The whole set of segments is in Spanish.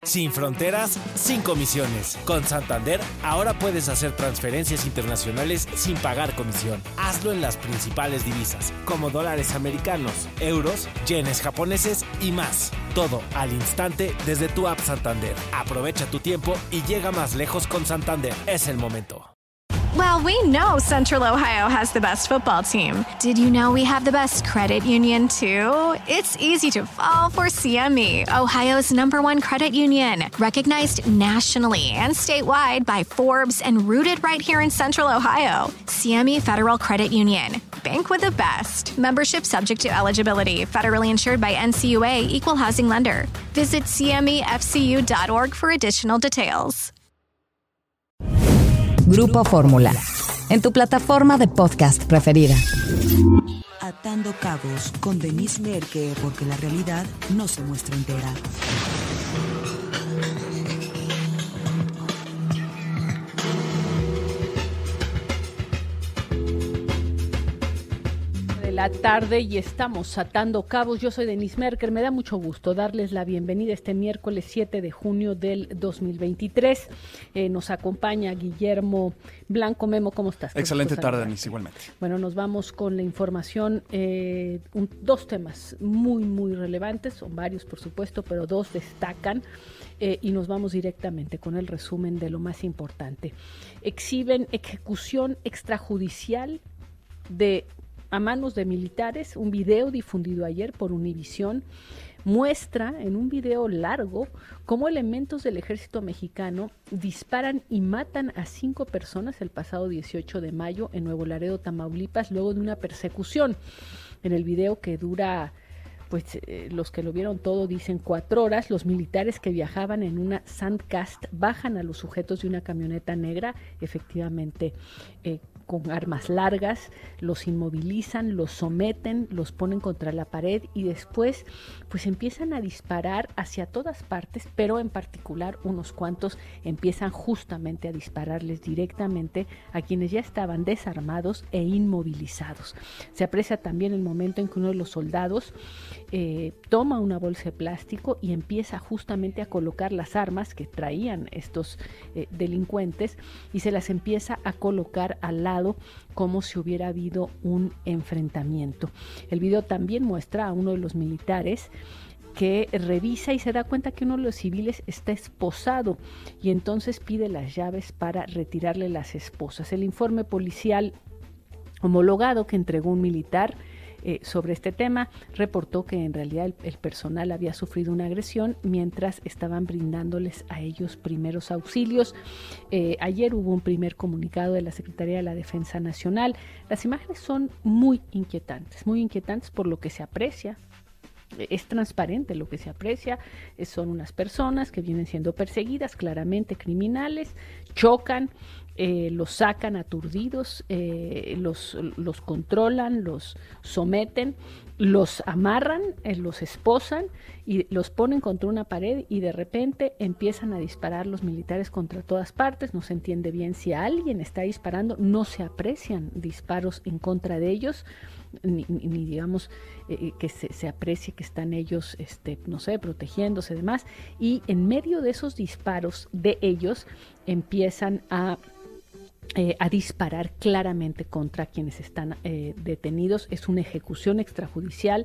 Sin fronteras, sin comisiones. Con Santander, ahora puedes hacer transferencias internacionales sin pagar comisión. Hazlo en las principales divisas, como dólares americanos, euros, yenes japoneses y más. Todo al instante desde tu app Santander. Aprovecha tu tiempo y llega más lejos con Santander. Es el momento. Well, we know Central Ohio has the best football team. Did you know we have the best credit union, too? It's easy to fall for CME, Ohio's #1 credit union. Recognized nationally and statewide by Forbes and rooted right here in Central Ohio. CME Federal Credit Union. Bank with the best. Membership subject to eligibility. Federally insured by NCUA. Equal housing lender. Visit cmefcu.org for additional details. Grupo Fórmula, en tu plataforma de podcast preferida. Atando cabos con Denise Merker, porque la realidad no se muestra entera. La tarde y estamos atando cabos. Yo soy Denise Merker. Me da mucho gusto darles la bienvenida este miércoles 7 de junio del 2023. Nos acompaña Guillermo Blanco. Memo, ¿cómo estás? Excelente tarde, Denise, igualmente. Bueno, nos vamos con la información. Dos temas muy, muy relevantes. Son varios, por supuesto, pero dos destacan. Y nos vamos directamente con el resumen de lo más importante. Exhiben ejecución extrajudicial a manos de militares. Un video difundido ayer por Univisión muestra en un video largo cómo elementos del ejército mexicano disparan y matan a 5 personas el pasado 18 de mayo en Nuevo Laredo, Tamaulipas, luego de una persecución. En el video, que dura, los que lo vieron todo dicen 4 horas, los militares que viajaban en una Sandcast bajan a los sujetos de una camioneta negra, efectivamente con armas largas, los inmovilizan, los someten, los ponen contra la pared y después pues empiezan a disparar hacia todas partes, pero en particular unos cuantos empiezan justamente a dispararles directamente a quienes ya estaban desarmados e inmovilizados. Se aprecia también el momento en que uno de los soldados toma una bolsa de plástico y empieza justamente a colocar las armas que traían estos delincuentes y se las empieza a colocar al lado como si hubiera habido un enfrentamiento. El video también muestra a uno de los militares que revisa y se da cuenta que uno de los civiles está esposado y entonces pide las llaves para retirarle las esposas. El informe policial homologado que entregó un militar sobre este tema reportó que en realidad el personal había sufrido una agresión mientras estaban brindándoles a ellos primeros auxilios. Ayer hubo un primer comunicado de la Secretaría de la Defensa Nacional. Las imágenes son muy inquietantes por lo que se aprecia. Es transparente lo que se aprecia. Son unas personas que vienen siendo perseguidas, claramente criminales, chocan, los sacan aturdidos, los controlan, los someten, los amarran, los esposan y los ponen contra una pared y de repente empiezan a disparar los militares contra todas partes. No se entiende bien si alguien está disparando, no se aprecian disparos en contra de ellos, ni digamos que se aprecie que están ellos, protegiéndose y demás. Y en medio de esos disparos de ellos empiezan a disparar claramente contra quienes están detenidos. Es una ejecución extrajudicial.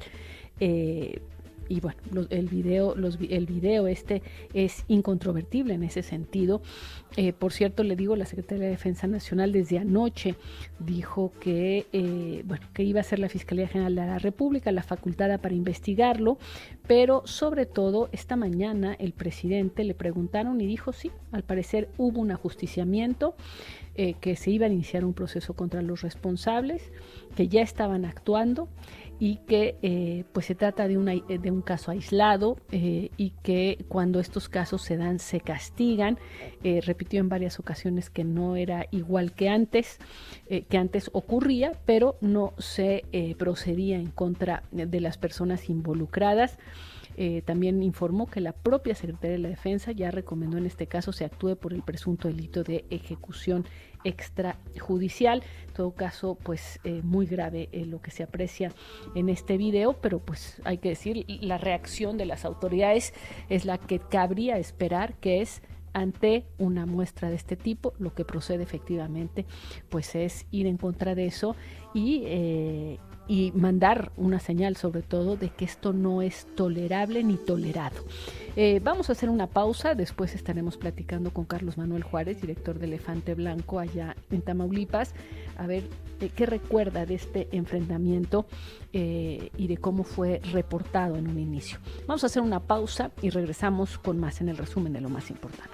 Y bueno, el video es incontrovertible en ese sentido. Por cierto, le digo, la Secretaría de Defensa Nacional desde anoche dijo que iba a ser la Fiscalía General de la República la facultada para investigarlo, pero sobre todo esta mañana el presidente le preguntaron y dijo sí, al parecer hubo un ajusticiamiento, que se iba a iniciar un proceso contra los responsables, que ya estaban actuando y que se trata de un caso aislado y que cuando estos casos se dan se castigan. Repitió en varias ocasiones que no era igual que antes ocurría, pero no se procedía en contra de las personas involucradas. También informó que la propia Secretaría de la Defensa ya recomendó en este caso se actúe por el presunto delito de ejecución extrajudicial. En todo caso, pues muy grave lo que se aprecia en este video, pero pues hay que decir, la reacción de las autoridades es la que cabría esperar, que es ante una muestra de este tipo, lo que procede efectivamente pues es ir en contra de eso y mandar una señal sobre todo de que esto no es tolerable ni tolerado. Vamos a hacer una pausa, después estaremos platicando con Carlos Manuel Juárez, director de Elefante Blanco allá en Tamaulipas, a ver qué recuerda de este enfrentamiento y de cómo fue reportado en un inicio. Vamos a hacer una pausa y regresamos con más en el resumen de lo más importante.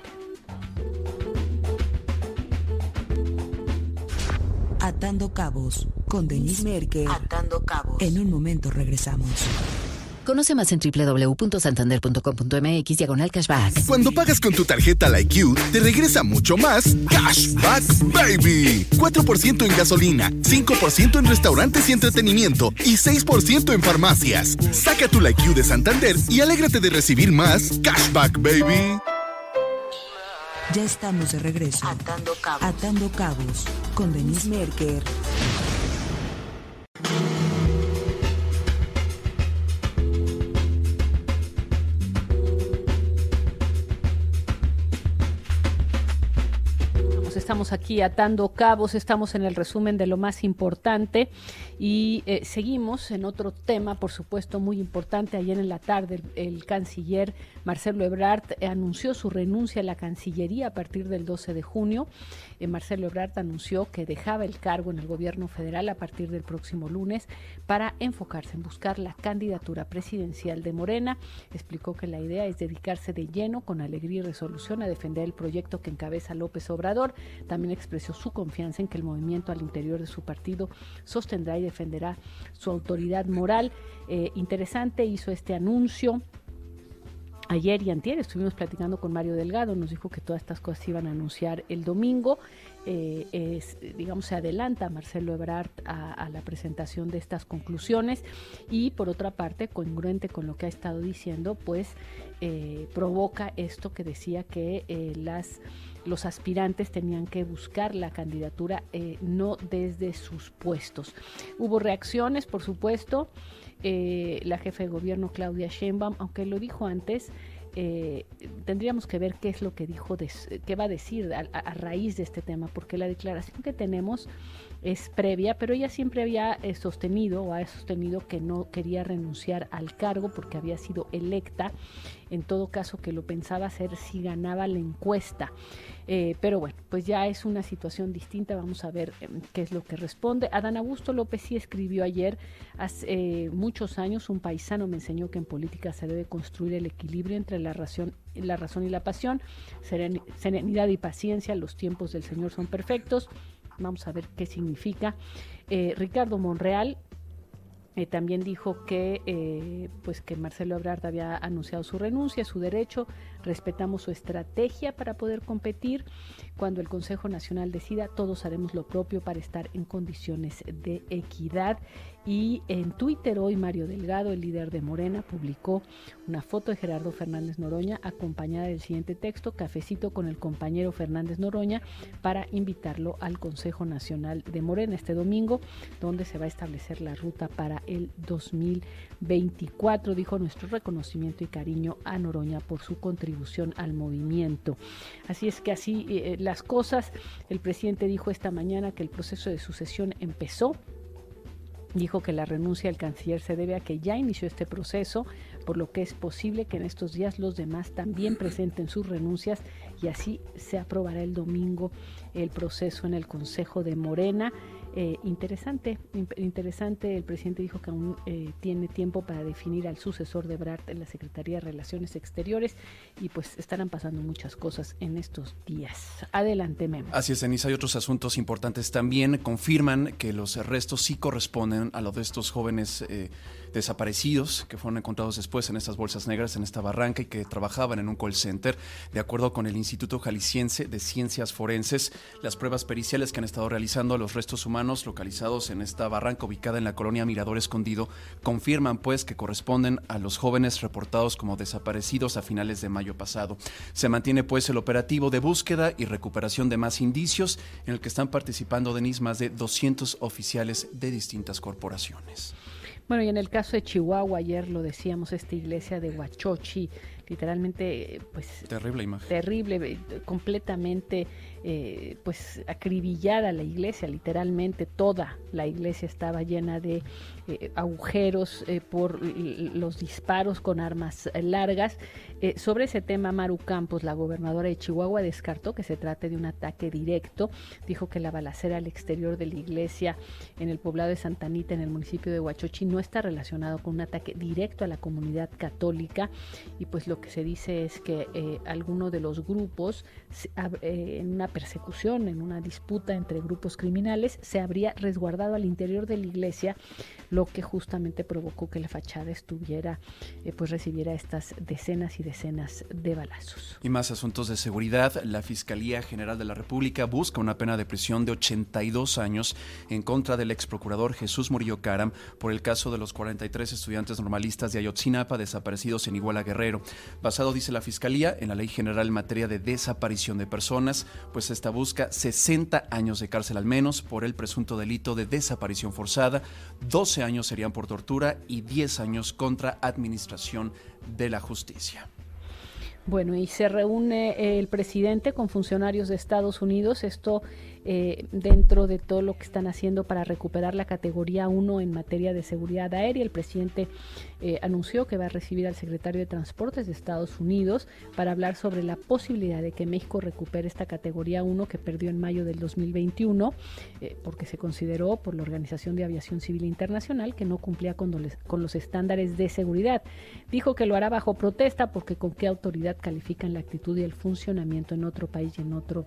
Atando Cabos con Denise Merker. Atando Cabos. En un momento regresamos. Conoce más en www.santander.com.mx/cashback. Cuando pagas con tu tarjeta LikeU, te regresa mucho más Cashback Baby. 4% en gasolina, 5% en restaurantes y entretenimiento y 6% en farmacias. Saca tu LikeU de Santander y alégrate de recibir más Cashback Baby. Ya estamos de regreso. Atando Cabos con Denise Merker. Estamos aquí atando cabos, estamos en el resumen de lo más importante y seguimos en otro tema, por supuesto, muy importante. Ayer en la tarde el canciller Marcelo Ebrard anunció su renuncia a la Cancillería a partir del 12 de junio. Marcelo Ebrard anunció que dejaba el cargo en el gobierno federal a partir del próximo lunes para enfocarse en buscar la candidatura presidencial de Morena. Explicó que la idea es dedicarse de lleno, con alegría y resolución, a defender el proyecto que encabeza López Obrador. También expresó su confianza en que el movimiento al interior de su partido sostendrá y defenderá su autoridad moral. Interesante, hizo este anuncio. Ayer y antier estuvimos platicando con Mario Delgado, nos dijo que todas estas cosas se iban a anunciar el domingo. Se adelanta Marcelo Ebrard a la presentación de estas conclusiones y, por otra parte, congruente con lo que ha estado diciendo, pues provoca esto que decía que los aspirantes tenían que buscar la candidatura no desde sus puestos. Hubo reacciones, por supuesto. La jefa de gobierno Claudia Sheinbaum, aunque lo dijo antes, tendríamos que ver qué es lo que dijo, qué va a decir a raíz de este tema, porque la declaración que tenemos es previa, pero ella siempre había sostenido que no quería renunciar al cargo porque había sido electa, en todo caso que lo pensaba hacer si ganaba la encuesta. Pero bueno, pues ya es una situación distinta, vamos a ver qué es lo que responde. Adán Augusto López sí escribió ayer: hace muchos años un paisano me enseñó que en política se debe construir el equilibrio entre la razón y la pasión, serenidad y paciencia. Los tiempos del Señor son perfectos. Vamos a ver qué significa. Ricardo Monreal también dijo que Marcelo Ebrard había anunciado su renuncia, su derecho. Respetamos su estrategia para poder competir. Cuando el Consejo Nacional decida, todos haremos lo propio para estar en condiciones de equidad. Y en Twitter hoy Mario Delgado, el líder de Morena, publicó una foto de Gerardo Fernández Noroña acompañada del siguiente texto: cafecito con el compañero Fernández Noroña, para invitarlo al Consejo Nacional de Morena este domingo, donde se va a establecer la ruta para el 2024. Dijo: nuestro reconocimiento y cariño a Noroña por su contribución al movimiento. Así es que así las cosas. El presidente dijo esta mañana que el proceso de sucesión empezó. Dijo que la renuncia del canciller se debe a que ya inició este proceso, por lo que es posible que en estos días los demás también presenten sus renuncias y así se aprobará el domingo el proceso en el Consejo de Morena. Interesante. El presidente dijo que aún tiene tiempo para definir al sucesor de Ebrard en la Secretaría de Relaciones Exteriores y pues estarán pasando muchas cosas en estos días. Adelante, Memo. Así es, Denise. Hay otros asuntos importantes también. Confirman que los arrestos sí corresponden a los de estos jóvenes desaparecidos que fueron encontrados después en estas bolsas negras, en esta barranca, y que trabajaban en un call center. De acuerdo con el Instituto Jalisciense de Ciencias Forenses, las pruebas periciales que han estado realizando a los restos humanos localizados en esta barranca ubicada en la colonia Mirador Escondido confirman pues que corresponden a los jóvenes reportados como desaparecidos a finales de mayo pasado. Se mantiene pues el operativo de búsqueda y recuperación de más indicios en el que están participando, Denise, más de 200 oficiales de distintas corporaciones. Bueno, y en el caso de Chihuahua, ayer lo decíamos, esta iglesia de Huachochi, literalmente, pues... Terrible imagen. Terrible, completamente, pues, acribillada la iglesia, literalmente toda la iglesia estaba llena de agujeros por los disparos con armas largas. Sobre ese tema, Maru Campos, la gobernadora de Chihuahua, descartó que se trate de un ataque directo. Dijo que la balacera al exterior de la iglesia en el poblado de Santa Anita, en el municipio de Huachochi, no está relacionado con un ataque directo a la comunidad católica, y pues lo que se dice es que alguno de los grupos, en una persecución, en una disputa entre grupos criminales, se habría resguardado al interior de la iglesia, lo que justamente provocó que la fachada estuviera, pues recibiera estas decenas y decenas de balazos. Y más asuntos de seguridad. La Fiscalía General de la República busca una pena de prisión de 82 años en contra del ex procurador Jesús Murillo Caram por el caso de los 43 estudiantes normalistas de Ayotzinapa desaparecidos en Iguala Guerrero. Basado, dice la Fiscalía, en la Ley General en materia de desaparición de personas, pues esta busca 60 años de cárcel al menos por el presunto delito de desaparición forzada, 12 años serían por tortura y 10 años contra administración de la justicia. Bueno, y se reúne el presidente con funcionarios de Estados Unidos, esto dentro de todo lo que están haciendo para recuperar la categoría 1 en materia de seguridad aérea. El presidente anunció que va a recibir al secretario de Transportes de Estados Unidos para hablar sobre la posibilidad de que México recupere esta categoría 1 que perdió en mayo del 2021, porque se consideró por la Organización de Aviación Civil Internacional que no cumplía con los estándares de seguridad. Dijo que lo hará bajo protesta porque con qué autoridad califican la actitud y el funcionamiento en otro país y en otro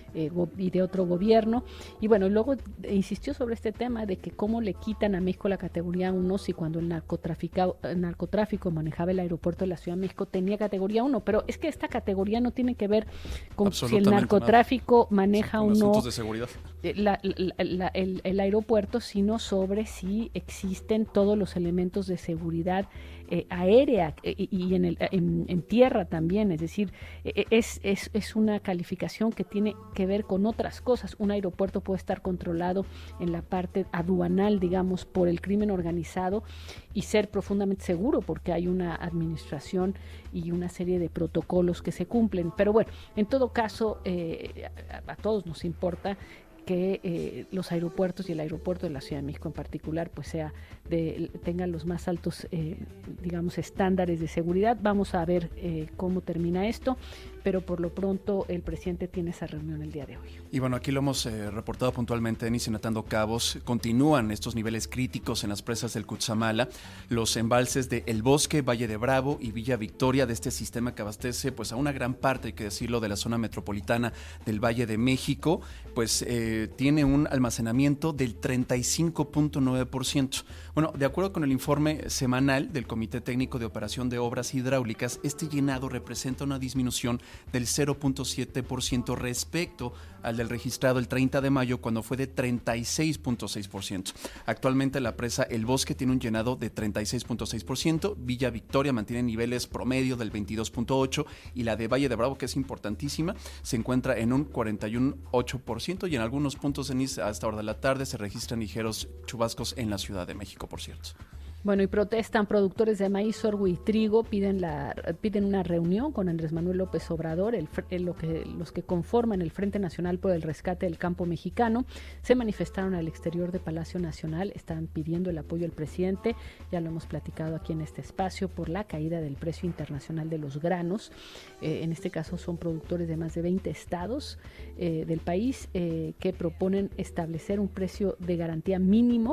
y de otro gobierno. Y bueno, luego insistió sobre este tema de que cómo le quitan a México la categoría 1 si cuando el narcotráfico manejaba el aeropuerto de la Ciudad de México tenía categoría 1, pero es que esta categoría no tiene que ver con si el narcotráfico maneja o no asuntos de seguridad. El aeropuerto, sino sobre si existen todos los elementos de seguridad aérea y en tierra también, es decir, es una calificación que tiene que ver con otras cosas. Un aeropuerto puede estar controlado en la parte aduanal, digamos, por el crimen organizado y ser profundamente seguro porque hay una administración y una serie de protocolos que se cumplen. Pero bueno, en todo caso, a todos nos importa que los aeropuertos y el aeropuerto de la Ciudad de México en particular pues tengan los más altos digamos estándares de seguridad. Vamos a ver cómo termina esto, pero por lo pronto el presidente tiene esa reunión el día de hoy. Y bueno, aquí lo hemos reportado puntualmente, Denise, en Atando Cabos. Continúan estos niveles críticos en las presas del Cutzamala, los embalses de El Bosque, Valle de Bravo y Villa Victoria, de este sistema que abastece pues a una gran parte, hay que decirlo, de la zona metropolitana del Valle de México, pues tiene un almacenamiento del 35.9%. Bueno, de acuerdo con el informe semanal del Comité Técnico de Operación de Obras Hidráulicas, este llenado representa una disminución del 0.7% respecto al del registrado el 30 de mayo, cuando fue de 36.6%. Actualmente la presa El Bosque tiene un llenado de 36.6%, Villa Victoria mantiene niveles promedio del 22.8% y la de Valle de Bravo, que es importantísima, se encuentra en un 41.8%, y en algunos puntos, Denise, a esta hora de la tarde se registran ligeros chubascos en la Ciudad de México, por cierto. Bueno, y protestan productores de maíz, sorgo y trigo, piden una reunión con Andrés Manuel López Obrador, los que conforman el Frente Nacional por el Rescate del Campo Mexicano. Se manifestaron al exterior de Palacio Nacional, están pidiendo el apoyo al presidente, ya lo hemos platicado aquí en este espacio, por la caída del precio internacional de los granos. En este caso son productores de más de 20 estados del país que proponen establecer un precio de garantía mínimo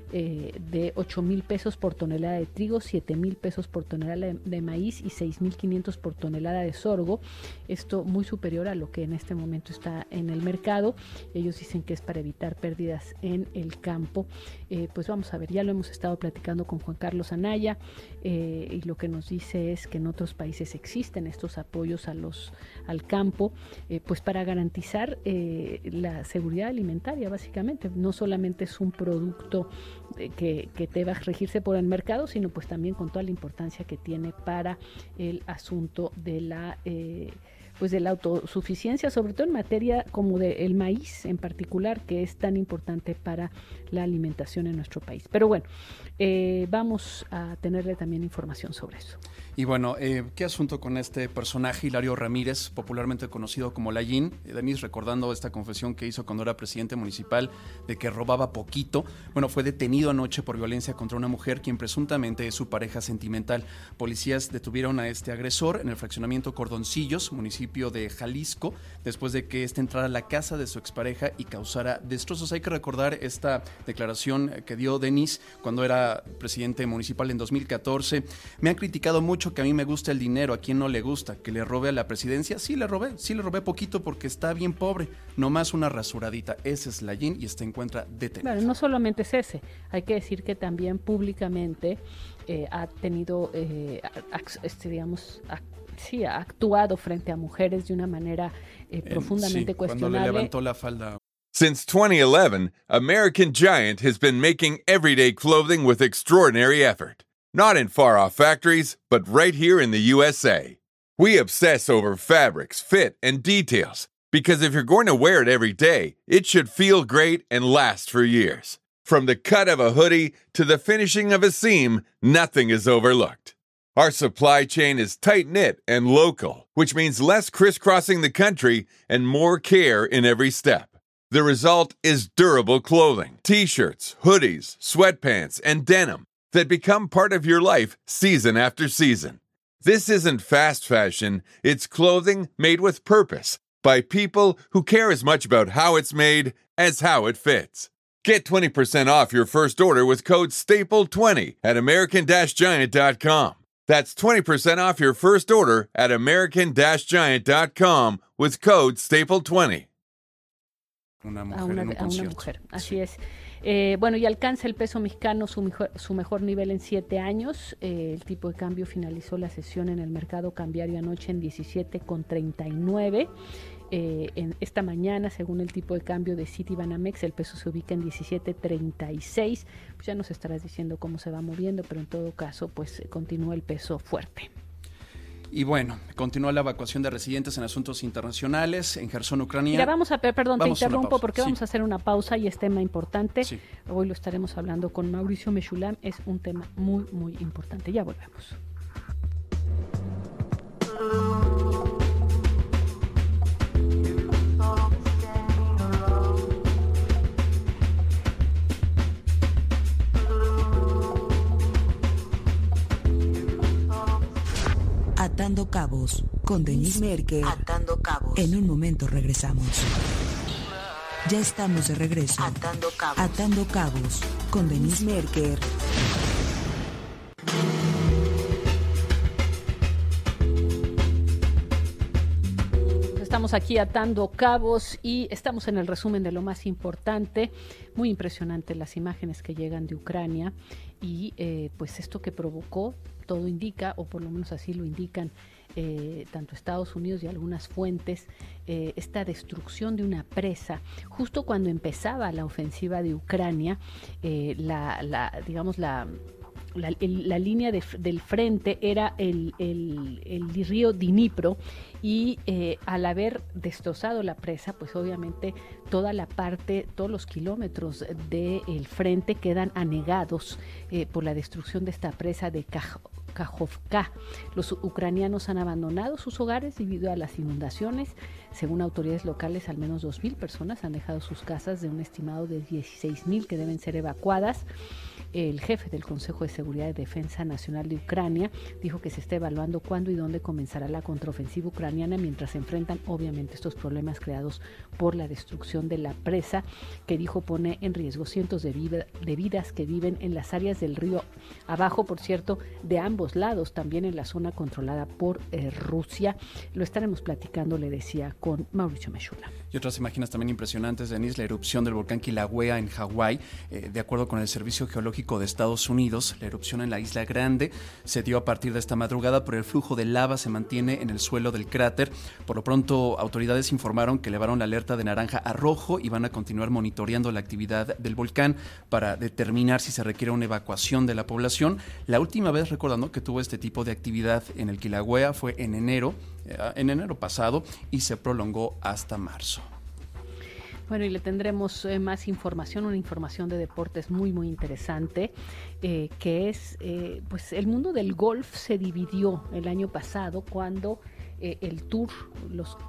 de 8,000 pesos por tonelada de trigo, 7,000 pesos por tonelada de maíz y 6,500 por tonelada de sorgo. Esto muy superior a lo que en este momento está en el mercado. Ellos dicen que es para evitar pérdidas en el campo. Pues vamos a ver, ya lo hemos estado platicando con Juan Carlos Anaya, y lo que nos dice es que en otros países existen estos apoyos al campo, pues para garantizar la seguridad alimentaria, básicamente. No solamente es un producto que deba regirse por el mercado, sino pues también con toda la importancia que tiene para el asunto de la autosuficiencia, sobre todo en materia como del maíz en particular, que es tan importante para la alimentación en nuestro país. Pero bueno, vamos a tenerle también información sobre eso. Y bueno, ¿qué asunto con este personaje, Hilario Ramírez, popularmente conocido como Layín? Denise, recordando esta confesión que hizo cuando era presidente municipal de que robaba poquito. Bueno, fue detenido anoche por violencia contra una mujer, quien presuntamente es su pareja sentimental. Policías detuvieron a este agresor en el fraccionamiento Cordoncillos, municipio de Jalisco, después de que este entrara a la casa de su expareja y causara destrozos. Hay que recordar esta declaración que dio Denise cuando era presidente municipal en 2014. Me han criticado mucho que a mí me gusta el dinero, a quien no le gusta, que le robe a la presidencia. Sí le robé poquito porque está bien pobre, nomás una rasuradita. Ese es Layín y se encuentra detenido. Bueno, no solamente es ese, hay que decir que también públicamente ha tenido, ha actuado frente a mujeres de una manera profundamente cuestionable. Cuando le levantó la falda. Since 2011, American Giant has been making everyday clothing with extraordinary effort. Not in far-off factories, but right here in the USA. We obsess over fabrics, fit, and details, because if you're going to wear it every day, it should feel great and last for years. From the cut of a hoodie to the finishing of a seam, nothing is overlooked. Our supply chain is tight-knit and local, which means less crisscrossing the country and more care in every step. The result is durable clothing, t-shirts, hoodies, sweatpants, and denim that become part of your life season after season. This isn't fast fashion, it's clothing made with purpose by people who care as much about how it's made as how it fits. Get 20% off your first order with code STAPLE20 at American-Giant.com. That's 20% off your first order at American-Giant.com with code STAPLE20. Una mujer en un concierto. Mujer, así sí. es. Bueno, y alcanza el peso mexicano su mejor nivel en 7 años. El tipo de cambio finalizó la sesión en el mercado cambiario anoche en 17.39. En esta mañana, según el tipo de cambio de Citibanamex, el peso se ubica en 17.36. Pues ya nos estarás diciendo cómo se va moviendo, pero en todo caso, pues continúa el peso fuerte. Y bueno, continúa la evacuación de residentes en asuntos internacionales en Jersón, Ucrania. Mira, te interrumpo porque sí. Vamos a hacer una pausa y es tema importante. Sí. Hoy lo estaremos hablando con Mauricio Mechulam, es un tema muy, muy importante. Ya volvemos. Atando Cabos con Denise Merker. Atando Cabos. En un momento regresamos. Ya estamos de regreso. Atando Cabos. Atando Cabos con Denise Merker. Estamos aquí atando cabos y estamos en el resumen de lo más importante. Muy impresionante las imágenes que llegan de Ucrania y pues esto que provocó, todo indica, o por lo menos así lo indican tanto Estados Unidos y algunas fuentes, esta destrucción de una presa. Justo cuando empezaba la ofensiva de Ucrania, la línea del frente era el río Dnipro y al haber destrozado la presa, pues obviamente toda la parte, todos los kilómetros del frente quedan anegados por la destrucción de esta presa de Kajovka. Los ucranianos han abandonado sus hogares debido a las inundaciones. Según autoridades locales, al menos 2.000 personas han dejado sus casas de un estimado de 16.000 que deben ser evacuadas. El jefe del Consejo de Seguridad y Defensa Nacional de Ucrania dijo que se está evaluando cuándo y dónde comenzará la contraofensiva ucraniana mientras se enfrentan obviamente estos problemas creados por la destrucción de la presa, que dijo pone en riesgo cientos de vidas que viven en las áreas del río abajo, por cierto, de ambos lados, también en la zona controlada por Rusia. Lo estaremos platicando, le decía, con Mauricio Mechula. Y otras imágenes también impresionantes, Denise, la erupción del volcán Kilauea en Hawái. De acuerdo con el Servicio Geológico de Estados Unidos, la erupción en la Isla Grande se dio a partir de esta madrugada, pero el flujo de lava se mantiene en el suelo del cráter. Por lo pronto, autoridades informaron que elevaron la alerta de naranja a rojo y van a continuar monitoreando la actividad del volcán para determinar si se requiere una evacuación de la población. La última vez, recordando que tuvo este tipo de actividad en el Kilauea, fue en enero pasado y se prolongó hasta marzo. Bueno, y le tendremos más información, una información de deportes muy, muy interesante, que es, pues el mundo del golf se dividió el año pasado cuando el tour, los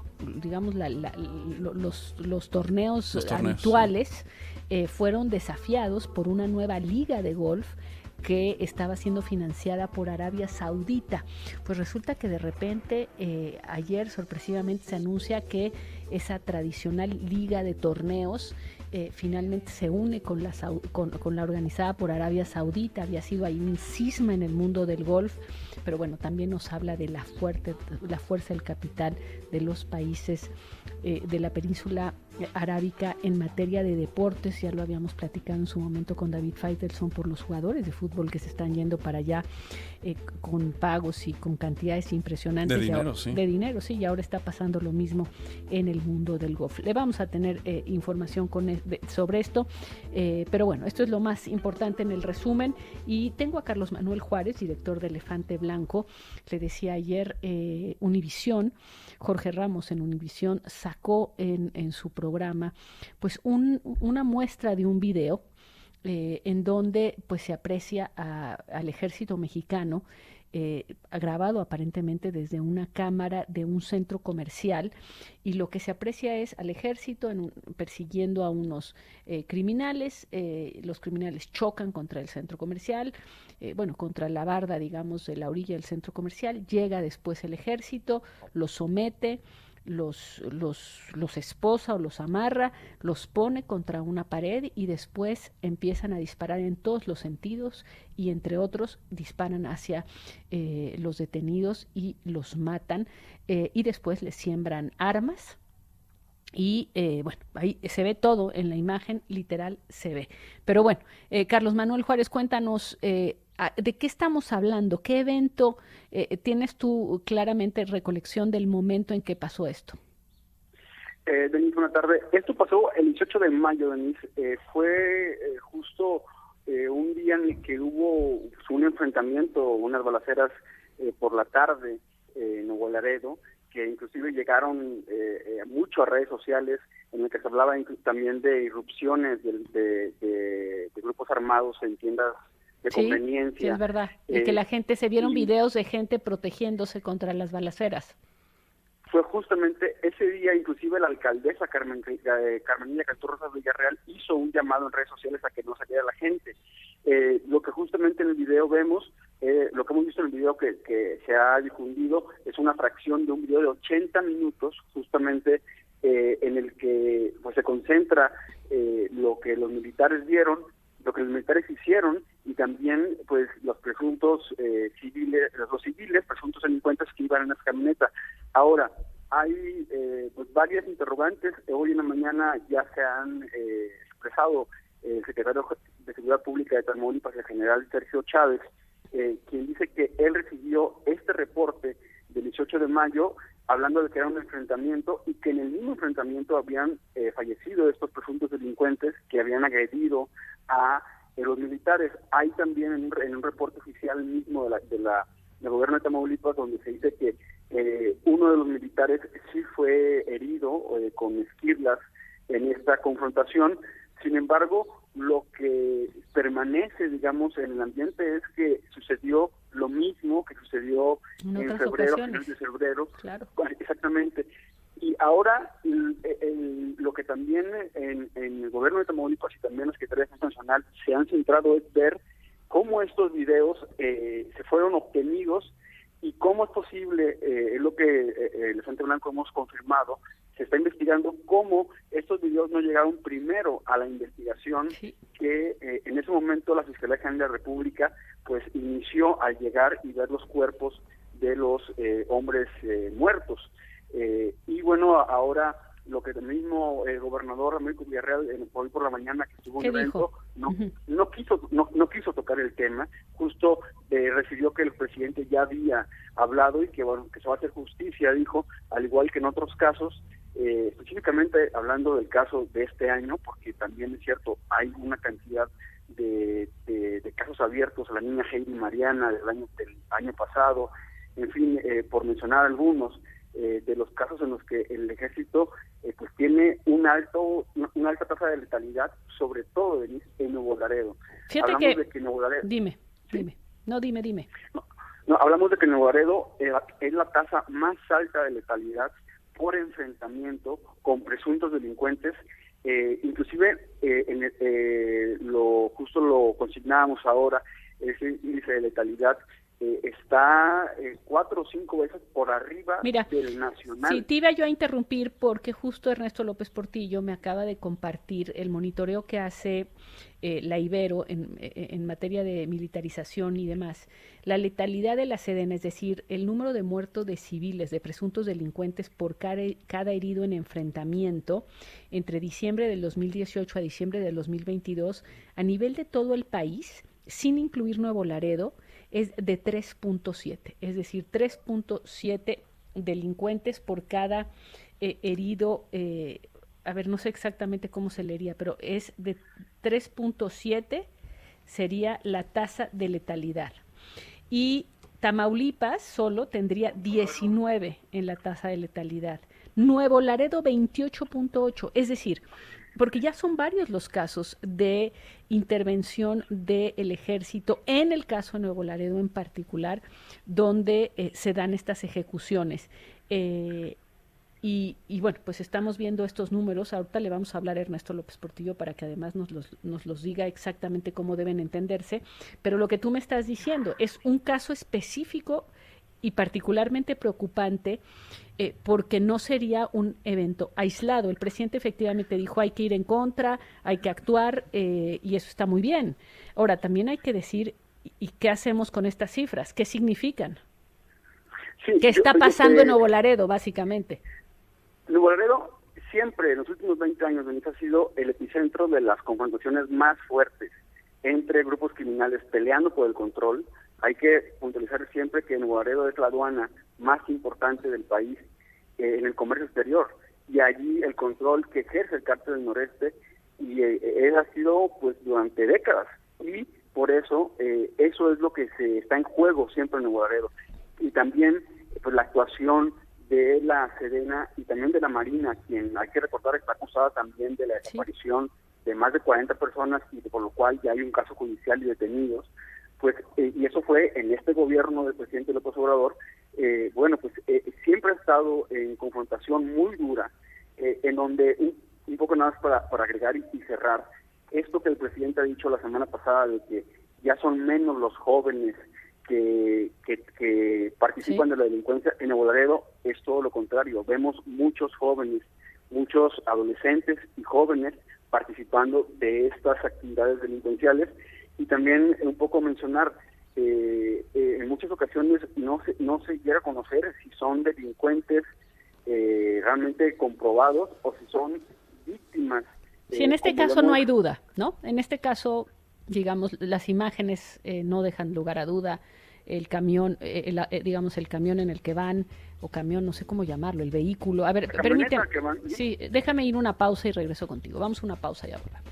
torneos habituales fueron desafiados por una nueva liga de golf que estaba siendo financiada por Arabia Saudita. Pues resulta que de repente ayer sorpresivamente se anuncia que esa tradicional liga de torneos finalmente se une con la organizada por Arabia Saudita. Había sido ahí un cisma en el mundo del golf, pero bueno, también nos habla de la fuerza del capital de los países de la península arábica en materia de deportes. Ya lo habíamos platicado en su momento con David Faitelson por los jugadores de fútbol que se están yendo para allá con pagos y con cantidades impresionantes de dinero, sí, y ahora está pasando lo mismo en el mundo del golf. Le vamos a tener información sobre esto, pero bueno, esto es lo más importante en el resumen. Y tengo a Carlos Manuel Juárez, director de Elefante Blanco. Le decía ayer, Univisión, Jorge Ramos en Univisión sacó en su programa pues una muestra de un video en donde pues se aprecia al ejército mexicano grabado aparentemente desde una cámara de un centro comercial, y lo que se aprecia es al ejército persiguiendo a unos criminales. Los criminales chocan contra el centro comercial, contra la barda, digamos, de la orilla del centro comercial. Llega después el ejército, los somete, los esposa o los amarra, los pone contra una pared y después empiezan a disparar en todos los sentidos, y entre otros disparan hacia los detenidos y los matan, y después les siembran armas. Y ahí se ve todo en la imagen, literal se ve. Pero bueno, Carlos Manuel Juárez, cuéntanos ¿de qué estamos hablando? ¿Qué evento tienes tú claramente recolección del momento en que pasó esto? Denise, buena tarde. Esto pasó el 18 de mayo, Denise. Fue justo un día en el que hubo un enfrentamiento, unas balaceras por la tarde en Nuevo Laredo, que inclusive llegaron mucho a redes sociales, en el que se hablaba también de irrupciones de grupos armados en tiendas de conveniencia. Sí, es verdad. Y que la gente, se vieron videos de gente protegiéndose contra las balaceras. Fue justamente ese día, inclusive la alcaldesa Carmenilla Castorrosa Villarreal hizo un llamado en redes sociales a que no saliera la gente. Lo que justamente en el video vemos, lo que hemos visto en el video que se ha difundido, es una fracción de un video de 80 minutos, justamente en el que pues se concentra lo que los militares vieron, lo que los militares hicieron, y también pues los presuntos civiles, presuntos delincuentes que iban en esa camioneta. Ahora, hay pues varias interrogantes. Hoy en la mañana ya se han expresado el secretario de Seguridad Pública de Tamaulipas, el general Sergio Chávez, quien dice que él recibió este reporte del 18 de mayo hablando de que era un enfrentamiento, y que en el mismo enfrentamiento habían fallecido estos presuntos delincuentes que habían agredido a los militares. Hay también en un reporte oficial mismo del gobierno de Tamaulipas, donde se dice que uno de los militares sí fue herido con esquirlas en esta confrontación. Sin embargo, lo que permanece, digamos, en el ambiente es que sucedió lo mismo que sucedió en febrero, ocasiones. finales de febrero. Claro. Exactamente. Y ahora lo que también en el gobierno de Tamaulipas y también la Secretaría de Defensa Nacional se han centrado es ver cómo estos videos se fueron obtenidos y cómo es posible, es lo que Elefante Blanco hemos confirmado, se está investigando cómo estos videos no llegaron primero a la investigación que en ese momento la Fiscalía General de la República pues inició al llegar y ver los cuerpos de los hombres muertos. Y bueno, ahora lo que el mismo gobernador Américo Villarreal hoy por la mañana que tuvo un evento no quiso tocar el tema, justo refirió que el presidente ya había hablado y que bueno, que se va a hacer justicia, dijo, al igual que en otros casos, específicamente hablando del caso de este año, porque también es cierto, hay una cantidad de casos abiertos, a la niña Heidi Mariana del año pasado, en fin, por mencionar algunos, de los casos en los que el ejército pues tiene una alta tasa de letalidad, sobre todo en Nuevo Laredo. Fíjate hablamos que, de que Nuevo Laredo, dime. Dime. No, hablamos de que Nuevo Laredo es la tasa más alta de letalidad por enfrentamiento con presuntos delincuentes. Inclusive justo lo consignábamos ahora, ese índice de letalidad está 4 o 5 veces por arriba del nacional. Sí, te iba yo a interrumpir porque justo Ernesto López Portillo me acaba de compartir el monitoreo que hace la Ibero en materia de militarización y demás. La letalidad de la Sedena, es decir, el número de muertos de civiles, de presuntos delincuentes por cada herido en enfrentamiento entre diciembre del 2018 a diciembre del 2022, a nivel de todo el país, sin incluir Nuevo Laredo, es de 3.7, es decir, 3.7 delincuentes por cada herido, no sé exactamente cómo se leería, pero es de 3.7 sería la tasa de letalidad. Y Tamaulipas solo tendría 19 en la tasa de letalidad. Nuevo Laredo 28.8, es decir, porque ya son varios los casos de intervención del ejército, en el caso de Nuevo Laredo en particular, donde se dan estas ejecuciones. Y bueno, pues estamos viendo estos números. Ahorita le vamos a hablar a Ernesto López Portillo para que además nos los diga exactamente cómo deben entenderse. Pero lo que tú me estás diciendo es un caso específico y particularmente preocupante porque no sería un evento aislado. El presidente efectivamente dijo hay que ir en contra, hay que actuar y eso está muy bien. Ahora, también hay que decir, ¿y qué hacemos con estas cifras? ¿Qué significan? Sí, ¿Qué está pasando en Nuevo Laredo, básicamente? Nuevo Laredo siempre, en los últimos 20 años, ha sido el epicentro de las confrontaciones más fuertes entre grupos criminales peleando por el control. Hay que puntualizar siempre que Nuevo Laredo es la aduana más importante del país en el comercio exterior, y allí el control que ejerce el Cártel del Noreste y él ha sido pues durante décadas, y por eso eso es lo que se está en juego siempre en Nuevo Laredo. Y también pues la actuación de la Sedena y también de la Marina, quien hay que recordar está acusada también de la desaparición de más de 40 personas y por lo cual ya hay un caso judicial y detenidos. Pues y eso fue en este gobierno del presidente López Obrador. Siempre ha estado en confrontación muy dura, en donde un poco nada más para agregar y cerrar esto que el presidente ha dicho la semana pasada de que ya son menos los jóvenes que participan de la delincuencia. En Nuevo Laredo es todo lo contrario, vemos muchos jóvenes, muchos adolescentes y jóvenes participando de estas actividades delincuenciales. Y también un poco mencionar, en muchas ocasiones no se llega a conocer si son delincuentes realmente comprobados o si son víctimas. Sí, en este caso no hay duda, ¿no? En este caso, digamos, las imágenes no dejan lugar a duda. El camión, el camión en el que van, o camión, no sé cómo llamarlo, el vehículo. A ver, permíteme. Sí, déjame ir una pausa y regreso contigo. Vamos a una pausa y ya volvemos.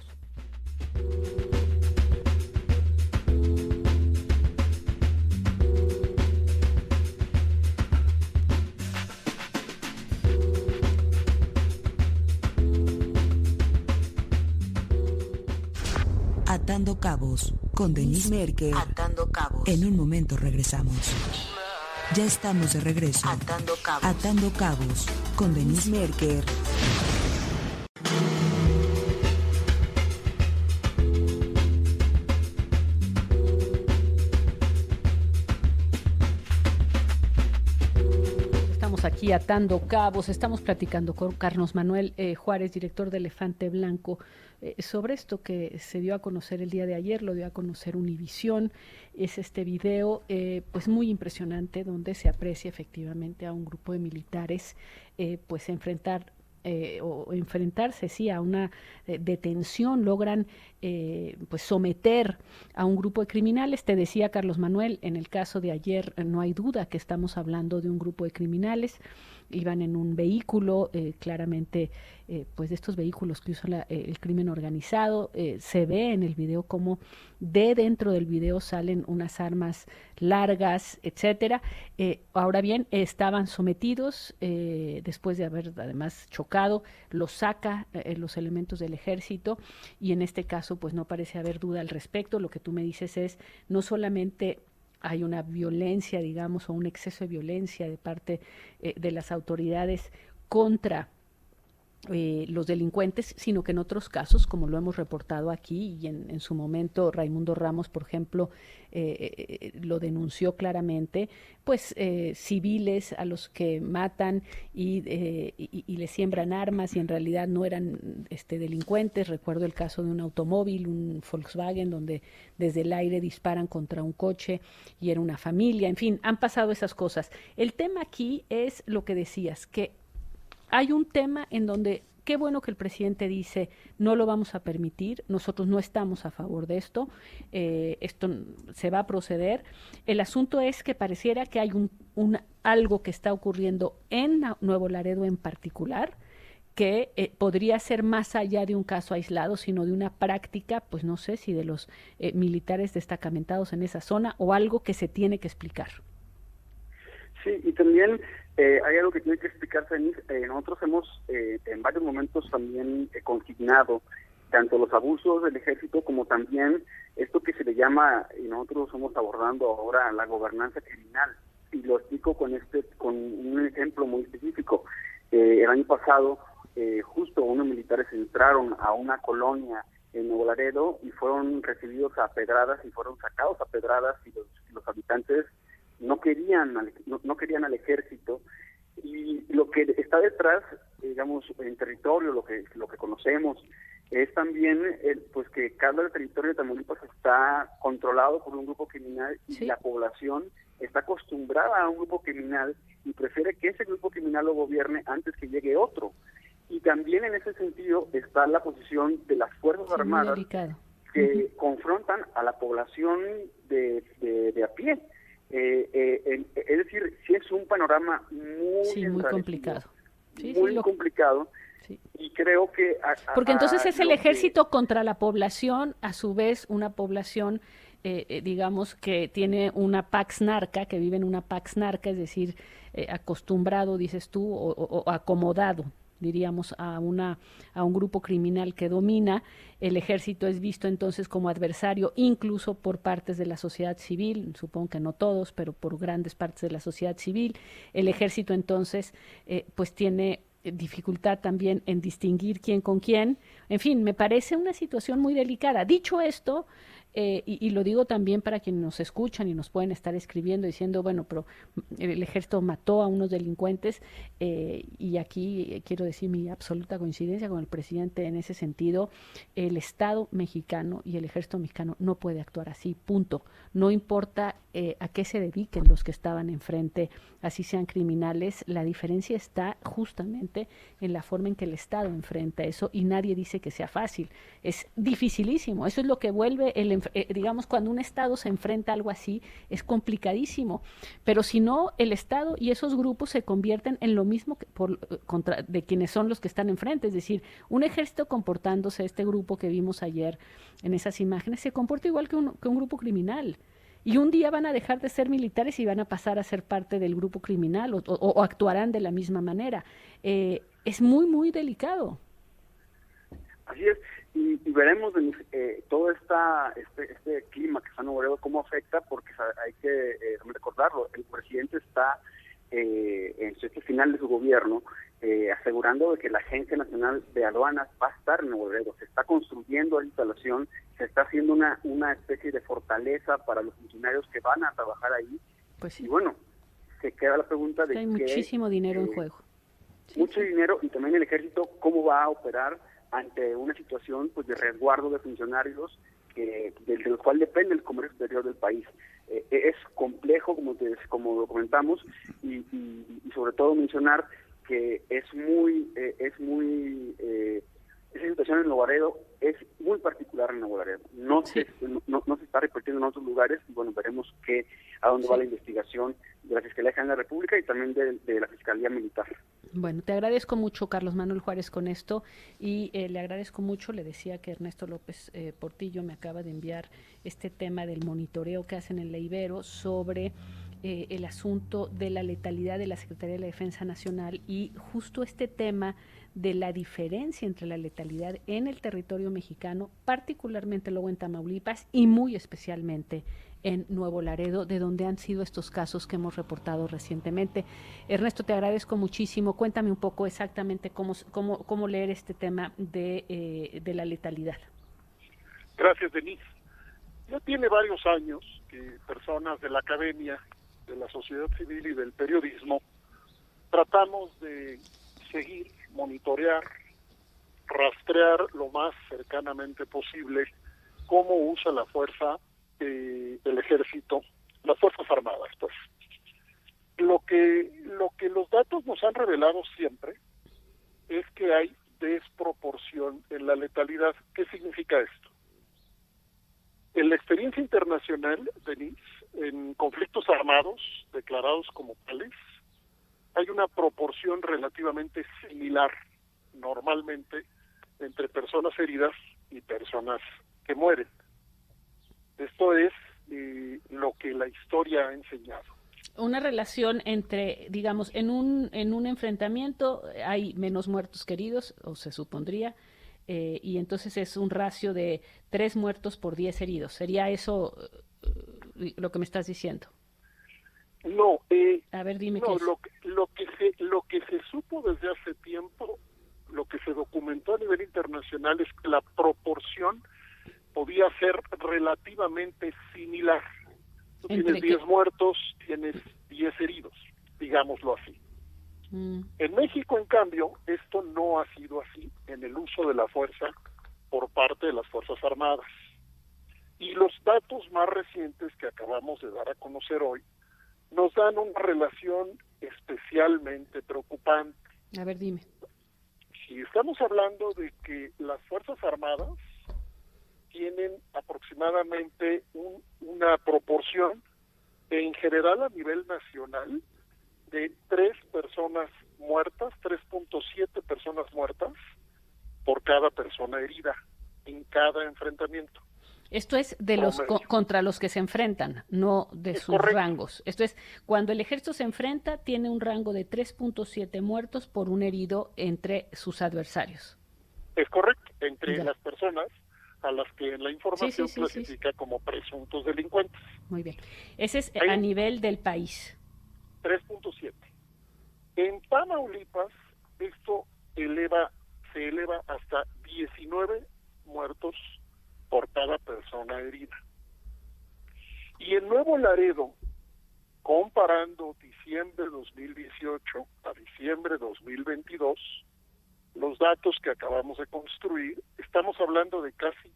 Atando Cabos con Denise Merker. Atando cabos. En un momento regresamos. Ya estamos de regreso. Atando cabos con Denise Merker. Aquí atando cabos, estamos platicando con Carlos Manuel Juárez, director de Elefante Blanco, sobre esto que se dio a conocer el día de ayer, lo dio a conocer Univisión. Es este video pues muy impresionante donde se aprecia efectivamente a un grupo de militares pues enfrentarse sí a una detención, logran pues someter a un grupo de criminales. Te decía Carlos Manuel, en el caso de ayer no hay duda que estamos hablando de un grupo de criminales. Iban en un vehículo, claramente pues de estos vehículos que usan el crimen organizado. Se ve en el video como de dentro del video salen unas armas largas, etcétera. Ahora bien, estaban sometidos después de haber además chocado, los saca los elementos del ejército, y en este caso pues no parece haber duda al respecto. Lo que tú me dices es, no solamente hay una violencia, digamos, o un exceso de violencia de parte de las autoridades contra los delincuentes, sino que en otros casos, como lo hemos reportado aquí, y en su momento Raimundo Ramos, por ejemplo, lo denunció claramente, pues civiles a los que matan y les siembran armas y en realidad no eran delincuentes. Recuerdo el caso de un automóvil, un Volkswagen, donde desde el aire disparan contra un coche y era una familia. En fin, han pasado esas cosas. El tema aquí es lo que decías, que hay un tema en donde, qué bueno que el presidente dice, no lo vamos a permitir, nosotros no estamos a favor de esto, esto se va a proceder. El asunto es que pareciera que hay algo que está ocurriendo en Nuevo Laredo en particular, que podría ser más allá de un caso aislado, sino de una práctica, pues no sé si de los militares destacamentados en esa zona, o algo que se tiene que explicar. Sí, y también hay algo que tiene que explicarse, Denise. Nosotros hemos en varios momentos también consignado tanto los abusos del ejército como también esto que se le llama, y nosotros estamos abordando ahora, la gobernanza criminal. Y lo explico con un ejemplo muy específico. El año pasado, justo unos militares entraron a una colonia en Nuevo Laredo y fueron recibidos a pedradas y fueron sacados a pedradas, y los habitantes no querían al ejército. Y lo que está detrás, digamos, en territorio, lo que conocemos, es también pues que cada territorio de Tamaulipas está controlado por un grupo criminal, y la población está acostumbrada a un grupo criminal y prefiere que ese grupo criminal lo gobierne antes que llegue otro. Y también en ese sentido está la posición de las Fuerzas Armadas, que confrontan a la población de a pie. Es decir, sí es un panorama muy complicado. Muy complicado. Sí. Y creo que... Porque entonces es el ejército contra la población, a su vez una población, digamos, que tiene una pax narca, que vive en una pax narca, es decir, acostumbrado, dices tú, o acomodado, diríamos, a un grupo criminal que domina. El ejército es visto entonces como adversario, incluso por partes de la sociedad civil, supongo que no todos, pero por grandes partes de la sociedad civil. El ejército entonces pues tiene dificultad también en distinguir quién con quién. En fin, me parece una situación muy delicada. Dicho esto, y lo digo también para quienes nos escuchan y nos pueden estar escribiendo diciendo, bueno, pero el ejército mató a unos delincuentes, y aquí quiero decir mi absoluta coincidencia con el presidente en ese sentido. El Estado mexicano y el ejército mexicano no puede actuar así, punto. No importa a qué se dediquen los que estaban enfrente, así sean criminales, la diferencia está justamente en la forma en que el Estado enfrenta eso, y nadie dice que sea fácil. Es dificilísimo. Eso es lo que vuelve digamos, cuando un Estado se enfrenta a algo así, es complicadísimo. Pero si no, el Estado y esos grupos se convierten en lo mismo contra de quienes son los que están enfrente. Es decir, un ejército comportándose, este grupo que vimos ayer en esas imágenes, se comporta igual que un grupo criminal. Y un día van a dejar de ser militares y van a pasar a ser parte del grupo criminal, o actuarán de la misma manera. Es muy, muy delicado. Así es. y veremos todo este clima que está en Nuevo Laredo, cómo afecta, porque hay que recordarlo, el presidente está en este final de su gobierno asegurando de que la Agencia Nacional de Aduanas va a estar en Nuevo Laredo. Se está construyendo la instalación, se está haciendo una especie de fortaleza para los funcionarios que van a trabajar ahí. Pues sí. Y bueno, se queda la pregunta de hay muchísimo dinero en juego. Mucho dinero, y también el ejército cómo va a operar ante una situación pues de resguardo de funcionarios del cual depende el comercio exterior del país. Es complejo, como lo comentamos, y sobre todo mencionar que esa situación en Nuevo Laredo es muy particular en Nuevo Laredo. No se está repitiendo en otros lugares, y bueno, veremos a dónde va la investigación de la Fiscalía General de la República y también de la Fiscalía Militar. Bueno, te agradezco mucho, Carlos Manuel Juárez, con esto, y le agradezco mucho. Le decía que Ernesto López Portillo me acaba de enviar este tema del monitoreo que hacen en la Ibero sobre el asunto de la letalidad de la Secretaría de la Defensa Nacional, y justo este tema de la diferencia entre la letalidad en el territorio mexicano, particularmente luego en Tamaulipas y muy especialmente en Nuevo Laredo, de donde han sido estos casos que hemos reportado recientemente. Ernesto, te agradezco muchísimo. Cuéntame un poco exactamente cómo leer este tema de la letalidad. Gracias, Denise. Ya tiene varios años que personas de la academia, de la sociedad civil y del periodismo tratamos de seguir, monitorear, rastrear lo más cercanamente posible cómo usa la fuerza del ejército, las Fuerzas Armadas, pues. Lo que los datos nos han revelado siempre es que hay desproporción en la letalidad. ¿Qué significa esto? En la experiencia internacional, Denise, en conflictos armados declarados como tales, hay una proporción relativamente similar, normalmente, entre personas heridas y personas que mueren. Esto es lo que la historia ha enseñado. Una relación entre, digamos, en un enfrentamiento hay menos muertos que heridos, o se supondría, y entonces es un ratio de 3 muertos por 10 heridos. ¿Sería eso lo que me estás diciendo? No. A ver, dime no, qué es. Lo que se supo desde hace tiempo, lo que se documentó a nivel internacional, es que la proporción podía ser relativamente similar. Tú tienes 10 muertos, tienes 10 heridos, digámoslo así. En México, en cambio, esto no ha sido así en el uso de la fuerza por parte de las Fuerzas Armadas. Y los datos más recientes que acabamos de dar a conocer hoy nos dan una relación especialmente preocupante. A ver, dime. Si estamos hablando de que las Fuerzas Armadas tienen aproximadamente una proporción, en general a nivel nacional, de 3 personas muertas, 3.7 personas muertas por cada persona herida en cada enfrentamiento. Esto es de los contra los que se enfrentan, no de sus rangos. Esto es, cuando el ejército se enfrenta, tiene un rango de 3.7 muertos por un herido entre sus adversarios. Es correcto, entre las personas a las que en la información clasifica como presuntos delincuentes. Muy bien. Ese es a nivel del país. 3.7. En Tamaulipas, esto se eleva hasta 19 muertos por cada persona herida. Y en Nuevo Laredo, comparando diciembre de 2018 a diciembre de 2022, los datos que acabamos de construir, estamos hablando de casi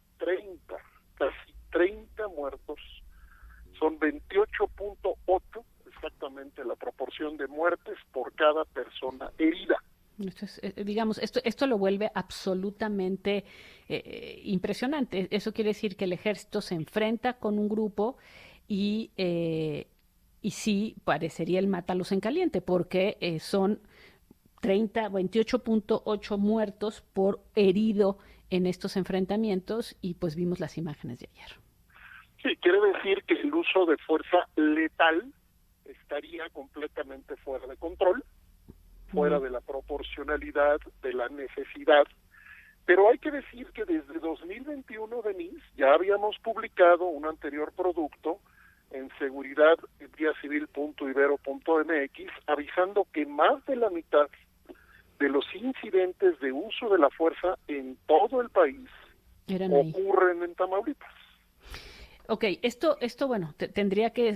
30 muertos. Son 28.8 exactamente la proporción de muertes por cada persona herida. Esto es, digamos, esto lo vuelve absolutamente impresionante. Eso quiere decir que el ejército se enfrenta con un grupo y sí parecería el mátalos en caliente, porque son 28.8 muertos por herido en estos enfrentamientos, y pues vimos las imágenes de ayer. Sí, quiere decir que el uso de fuerza letal estaría completamente fuera de control, fuera de la proporcionalidad, de la necesidad, Pero hay que decir que desde 2021, Denise, ya habíamos publicado un anterior producto en seguridad-civil.ibero.mx avisando que más de la mitad de los incidentes de uso de la fuerza en todo el país ocurren en Tamaulipas. Ok, esto bueno, tendría que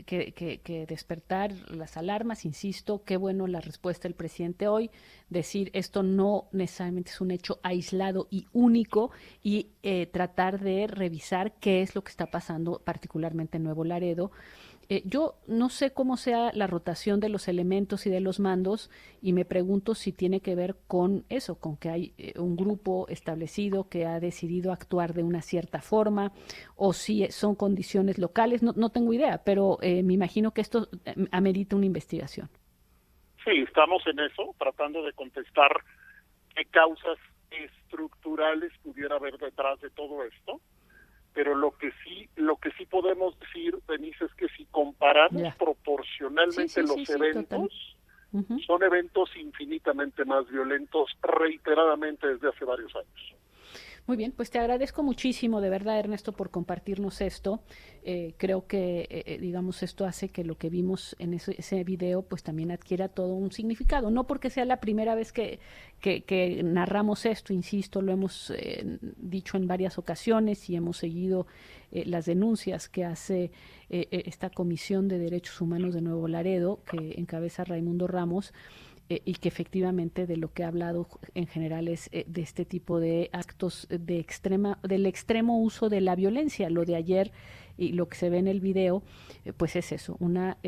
despertar las alarmas, insisto, qué bueno la respuesta del presidente hoy, decir esto no necesariamente es un hecho aislado y único y tratar de revisar qué es lo que está pasando particularmente en Nuevo Laredo. Yo no sé cómo sea la rotación de los elementos y de los mandos y me pregunto si tiene que ver con eso, con que hay un grupo establecido que ha decidido actuar de una cierta forma o si son condiciones locales, no tengo idea, pero me imagino que esto amerita una investigación. Sí, estamos en eso, tratando de contestar qué causas estructurales pudiera haber detrás de todo esto. Pero lo que sí podemos decir, Denise, es que si comparamos proporcionalmente los eventos, son eventos infinitamente más violentos reiteradamente desde hace varios años. Muy bien, pues te agradezco muchísimo, de verdad, Ernesto, por compartirnos esto. Creo que, digamos, esto hace que lo que vimos en ese video, pues también adquiera todo un significado. No porque sea la primera vez que narramos esto, insisto, lo hemos dicho en varias ocasiones y hemos seguido las denuncias que hace esta Comisión de Derechos Humanos de Nuevo Laredo, que encabeza Raimundo Ramos, y que efectivamente de lo que ha hablado en general es de este tipo de actos del extremo uso de la violencia. Lo de ayer y lo que se ve en el video, pues es eso, una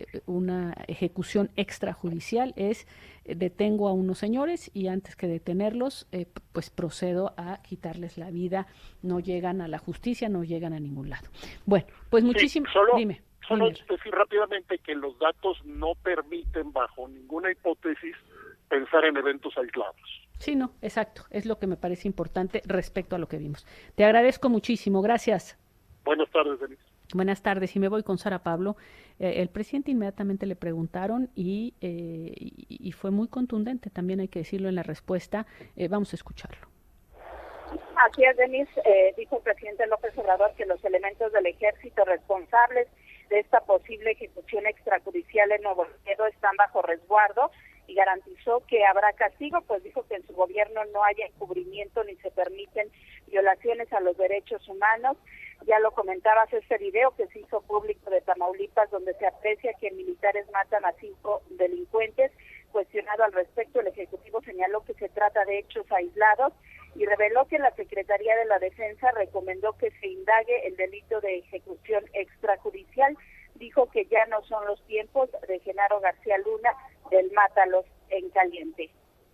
ejecución extrajudicial, es detengo a unos señores y antes que detenerlos, pues procedo a quitarles la vida, no llegan a la justicia, no llegan a ningún lado. Bueno, pues muchísimo, dime. Solo decir rápidamente que los datos no permiten bajo ninguna hipótesis pensar en eventos aislados. Sí, no, exacto, es lo que me parece importante respecto a lo que vimos. Te agradezco muchísimo, gracias. Buenas tardes, Denise. Buenas tardes, y me voy con Sara Pablo. El presidente inmediatamente le preguntaron y fue muy contundente, también hay que decirlo en la respuesta. Vamos a escucharlo. Así es, Denise, dijo el presidente López Obrador que los elementos del ejército responsables de esta posible ejecución extrajudicial en Nuevo Laredo están bajo resguardo y garantizó que habrá castigo, pues dijo que en su gobierno no haya encubrimiento ni se permiten violaciones a los derechos humanos. Ya lo comentabas, este video que se hizo público de Tamaulipas, donde se aprecia que militares matan a 5 delincuentes. Cuestionado al respecto, el Ejecutivo señaló que se trata de hechos aislados y reveló que la Secretaría de la Defensa recomendó que se indague el delito de ejecución extrajudicial. Dijo que ya no son los tiempos de Genaro García Luna del mátalos en caliente.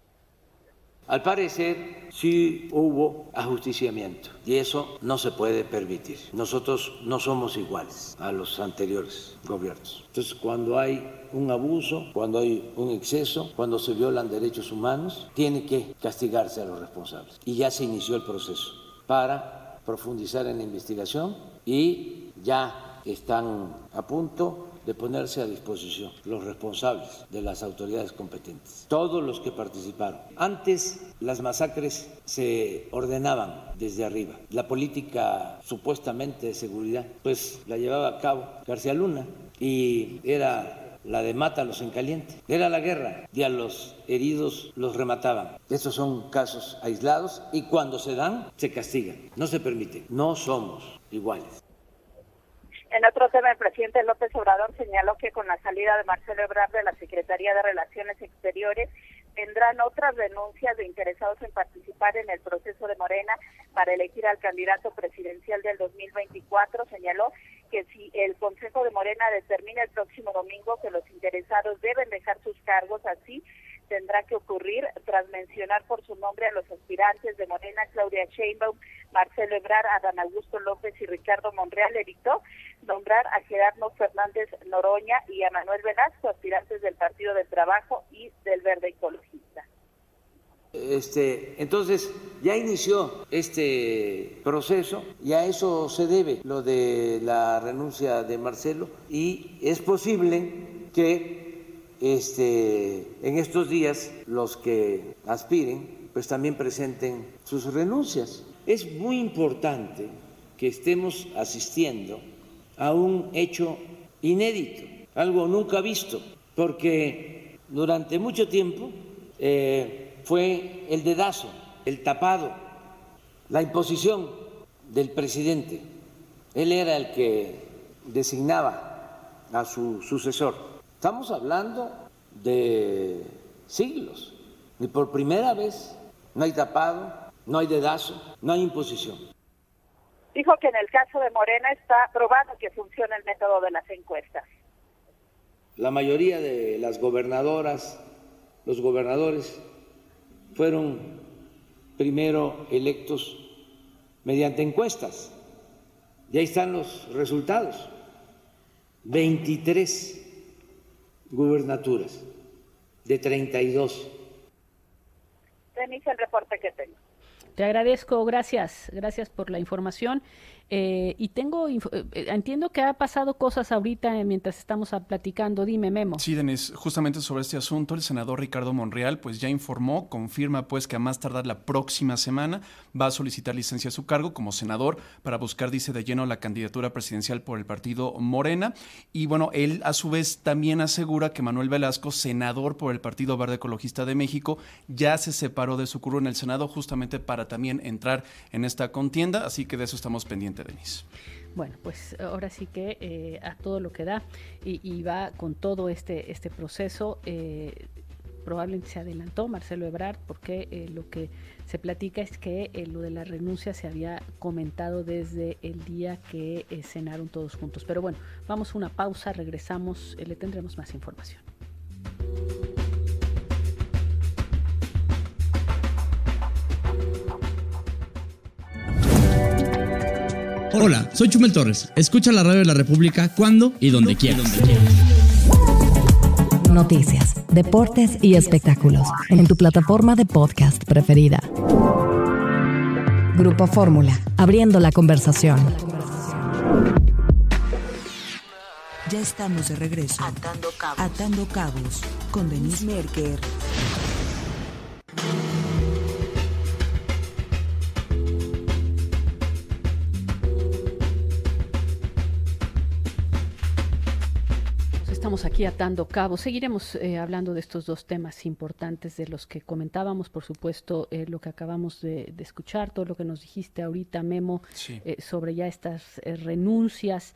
Al parecer sí hubo ajusticiamiento y eso no se puede permitir. Nosotros no somos iguales a los anteriores gobiernos. Entonces, cuando hay un abuso, cuando hay un exceso, cuando se violan derechos humanos, tiene que castigarse a los responsables. Y ya se inició el proceso para profundizar en la investigación y ya están a punto de ponerse a disposición los responsables de las autoridades competentes, todos los que participaron. Antes las masacres se ordenaban desde arriba. La política supuestamente de seguridad, pues la llevaba a cabo García Luna y era la de mátalos en caliente. Era la guerra y a los heridos los remataban. Estos son casos aislados y cuando se dan, se castigan. No se permite. No somos iguales. En otro tema, el presidente López Obrador señaló que con la salida de Marcelo Ebrard de la Secretaría de Relaciones Exteriores tendrán otras denuncias de interesados en participar en el proceso de Morena para elegir al candidato presidencial del 2024. Señaló que si el Consejo de Morena determina el próximo domingo que los interesados deben dejar sus cargos, así tendrá que ocurrir tras mencionar por su nombre a los aspirantes de Morena, Claudia Sheinbaum, Marcelo Ebrard, Adán Augusto López y Ricardo Monreal. Evitó nombrar a Gerardo Fernández Noroña y a Manuel Velasco, aspirantes del Partido del Trabajo y del Verde Ecologista. Entonces ya inició este proceso y a eso se debe lo de la renuncia de Marcelo y es posible que en estos días los que aspiren pues también presenten sus renuncias. Es muy importante que estemos asistiendo a un hecho inédito, algo nunca visto, porque durante mucho tiempo fue el dedazo, el tapado, la imposición del presidente. Él era el que designaba a su sucesor. Estamos hablando de siglos y por primera vez no hay tapado, no hay dedazo, no hay imposición. Dijo que en el caso de Morena está probado que funciona el método de las encuestas. La mayoría de las gobernadoras, los gobernadores, fueron primero electos mediante encuestas. Y ahí están los resultados. 23 gubernaturas de 32. Denise, el reporte que tengo. Te agradezco, gracias por la información. Y entiendo que ha pasado cosas ahorita mientras estamos platicando. Dime, Memo. Sí, Denise, justamente sobre este asunto, el senador Ricardo Monreal pues ya informó, confirma pues que a más tardar la próxima semana va a solicitar licencia a su cargo como senador para buscar, dice, de lleno la candidatura presidencial por el partido Morena. Y bueno, él a su vez también asegura que Manuel Velasco, senador por el Partido Verde Ecologista de México, ya se separó de su curul en el Senado justamente para también entrar en esta contienda, así que de eso estamos pendientes, Denise. Bueno, pues ahora sí que a todo lo que da y va con todo este proceso. Probablemente se adelantó Marcelo Ebrard porque lo que se platica es que lo de la renuncia se había comentado desde el día que cenaron todos juntos. Pero bueno, vamos a una pausa, regresamos, le tendremos más información. Hola, soy Chumel Torres. Escucha la radio de la República cuando y donde quieras. Noticias, deportes y espectáculos en tu plataforma de podcast preferida. Grupo Fórmula, abriendo la conversación. Ya estamos de regreso. Atando Cabos con Denise Merker. Estamos aquí atando cabos. Seguiremos hablando de estos dos temas importantes de los que comentábamos, por supuesto, lo que acabamos de escuchar, todo lo que nos dijiste ahorita, Memo, sí. Sobre ya estas renuncias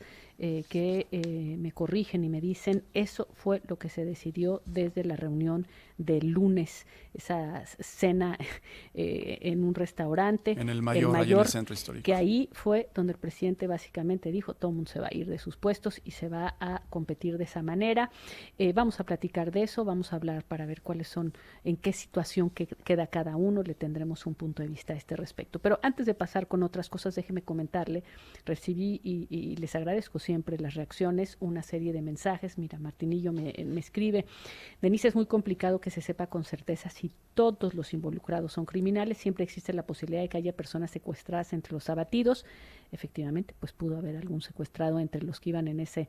que me corrigen y me dicen, eso fue lo que se decidió desde la reunión del lunes, esa cena en un restaurante. En el Mayor, en el centro histórico. Que ahí fue donde el presidente básicamente dijo, todo el mundo se va a ir de sus puestos y se va a competir de esa manera. Vamos a platicar de eso, vamos a hablar para ver cuáles son, en qué situación queda cada uno, le tendremos un punto de vista a este respecto. Pero antes de pasar con otras cosas, déjeme comentarle, recibí y les agradezco siempre las reacciones, una serie de mensajes. Mira, Martinillo me escribe, Denise, es muy complicado que se sepa con certeza si todos los involucrados son criminales, siempre existe la posibilidad de que haya personas secuestradas entre los abatidos. Efectivamente, pues pudo haber algún secuestrado entre los que iban en ese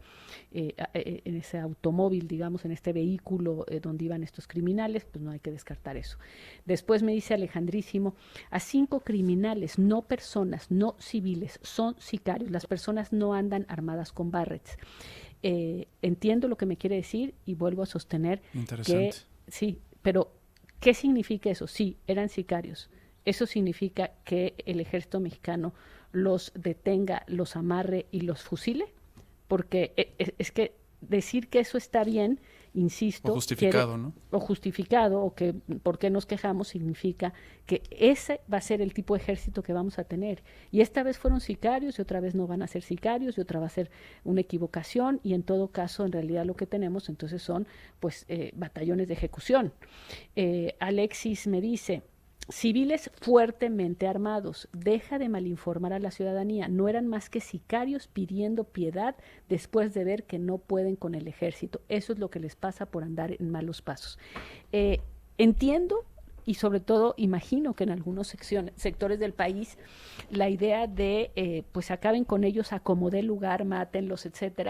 automóvil, digamos, en este vehículo donde iban estos criminales, pues no hay que descartar eso. Después me dice Alejandrísimo, a 5 criminales, no personas, no civiles, son sicarios, las personas no andan armadas con barrets. Entiendo lo que me quiere decir y vuelvo a sostener que sí, pero ¿qué significa eso? Sí, eran sicarios. Eso significa que el ejército mexicano los detenga, los amarre y los fusile, porque es que decir que eso está bien, insisto, o justificado, ¿no? O justificado, o que por qué nos quejamos, significa que ese va a ser el tipo de ejército que vamos a tener. Y esta vez fueron sicarios, y otra vez no van a ser sicarios, y otra va a ser una equivocación, y en todo caso, en realidad lo que tenemos entonces son pues batallones de ejecución. Alexis me dice, civiles fuertemente armados, deja de malinformar a la ciudadanía, no eran más que sicarios pidiendo piedad después de ver que no pueden con el ejército, eso es lo que les pasa por andar en malos pasos. Entiendo y sobre todo imagino que en algunos sectores del país la idea de pues acaben con ellos a como dé lugar, mátenlos, etcétera,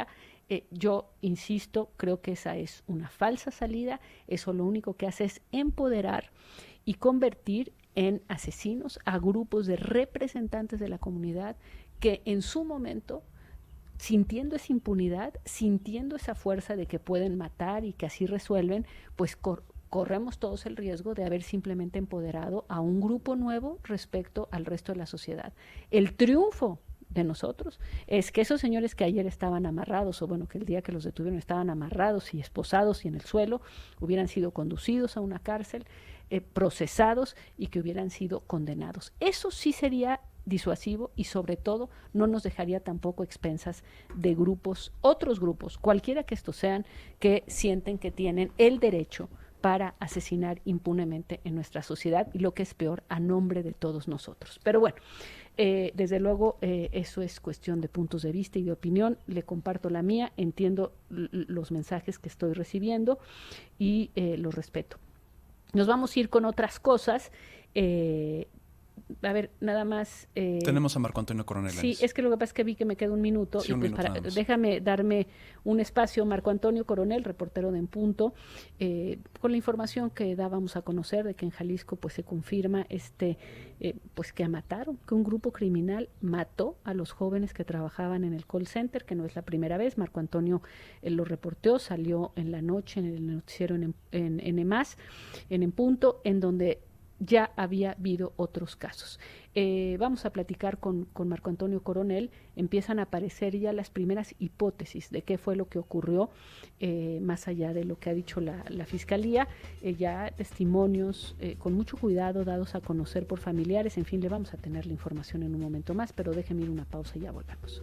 Yo insisto, creo que esa es una falsa salida. Eso lo único que hace es empoderar y convertir en asesinos a grupos de representantes de la comunidad que en su momento, sintiendo esa impunidad, sintiendo esa fuerza de que pueden matar y que así resuelven, pues corremos todos el riesgo de haber simplemente empoderado a un grupo nuevo respecto al resto de la sociedad. El triunfo de nosotros es que esos señores que ayer estaban amarrados, o bueno, que el día que los detuvieron estaban amarrados y esposados y en el suelo, hubieran sido conducidos a una cárcel, procesados y que hubieran sido condenados. Eso sí sería disuasivo y sobre todo no nos dejaría tampoco expensas de grupos, otros grupos, cualquiera que estos sean, que sienten que tienen el derecho para asesinar impunemente en nuestra sociedad y lo que es peor, a nombre de todos nosotros. Pero bueno, desde luego eso es cuestión de puntos de vista y de opinión. Le comparto la mía, entiendo los mensajes que estoy recibiendo y los respeto. Nos vamos a ir con otras cosas. A ver, nada más... Tenemos a Marco Antonio Coronel. Sí, es que lo que pasa es que vi que me queda un minuto. Sí, y un pues minuto déjame darme un espacio. Marco Antonio Coronel, reportero de En Punto, con la información que dábamos a conocer de que en Jalisco pues se confirma pues que mataron, que un grupo criminal mató a los jóvenes que trabajaban en el call center, que no es la primera vez. Marco Antonio lo reporteó, salió en la noche en el noticiero en EMAS, en Punto, en donde ya había habido otros casos. Vamos a platicar con Marco Antonio Coronel. Empiezan a aparecer ya las primeras hipótesis de qué fue lo que ocurrió, más allá de lo que ha dicho la Fiscalía, ya testimonios con mucho cuidado dados a conocer por familiares. En fin, le vamos a tener la información en un momento más, pero déjeme ir una pausa y ya volvemos.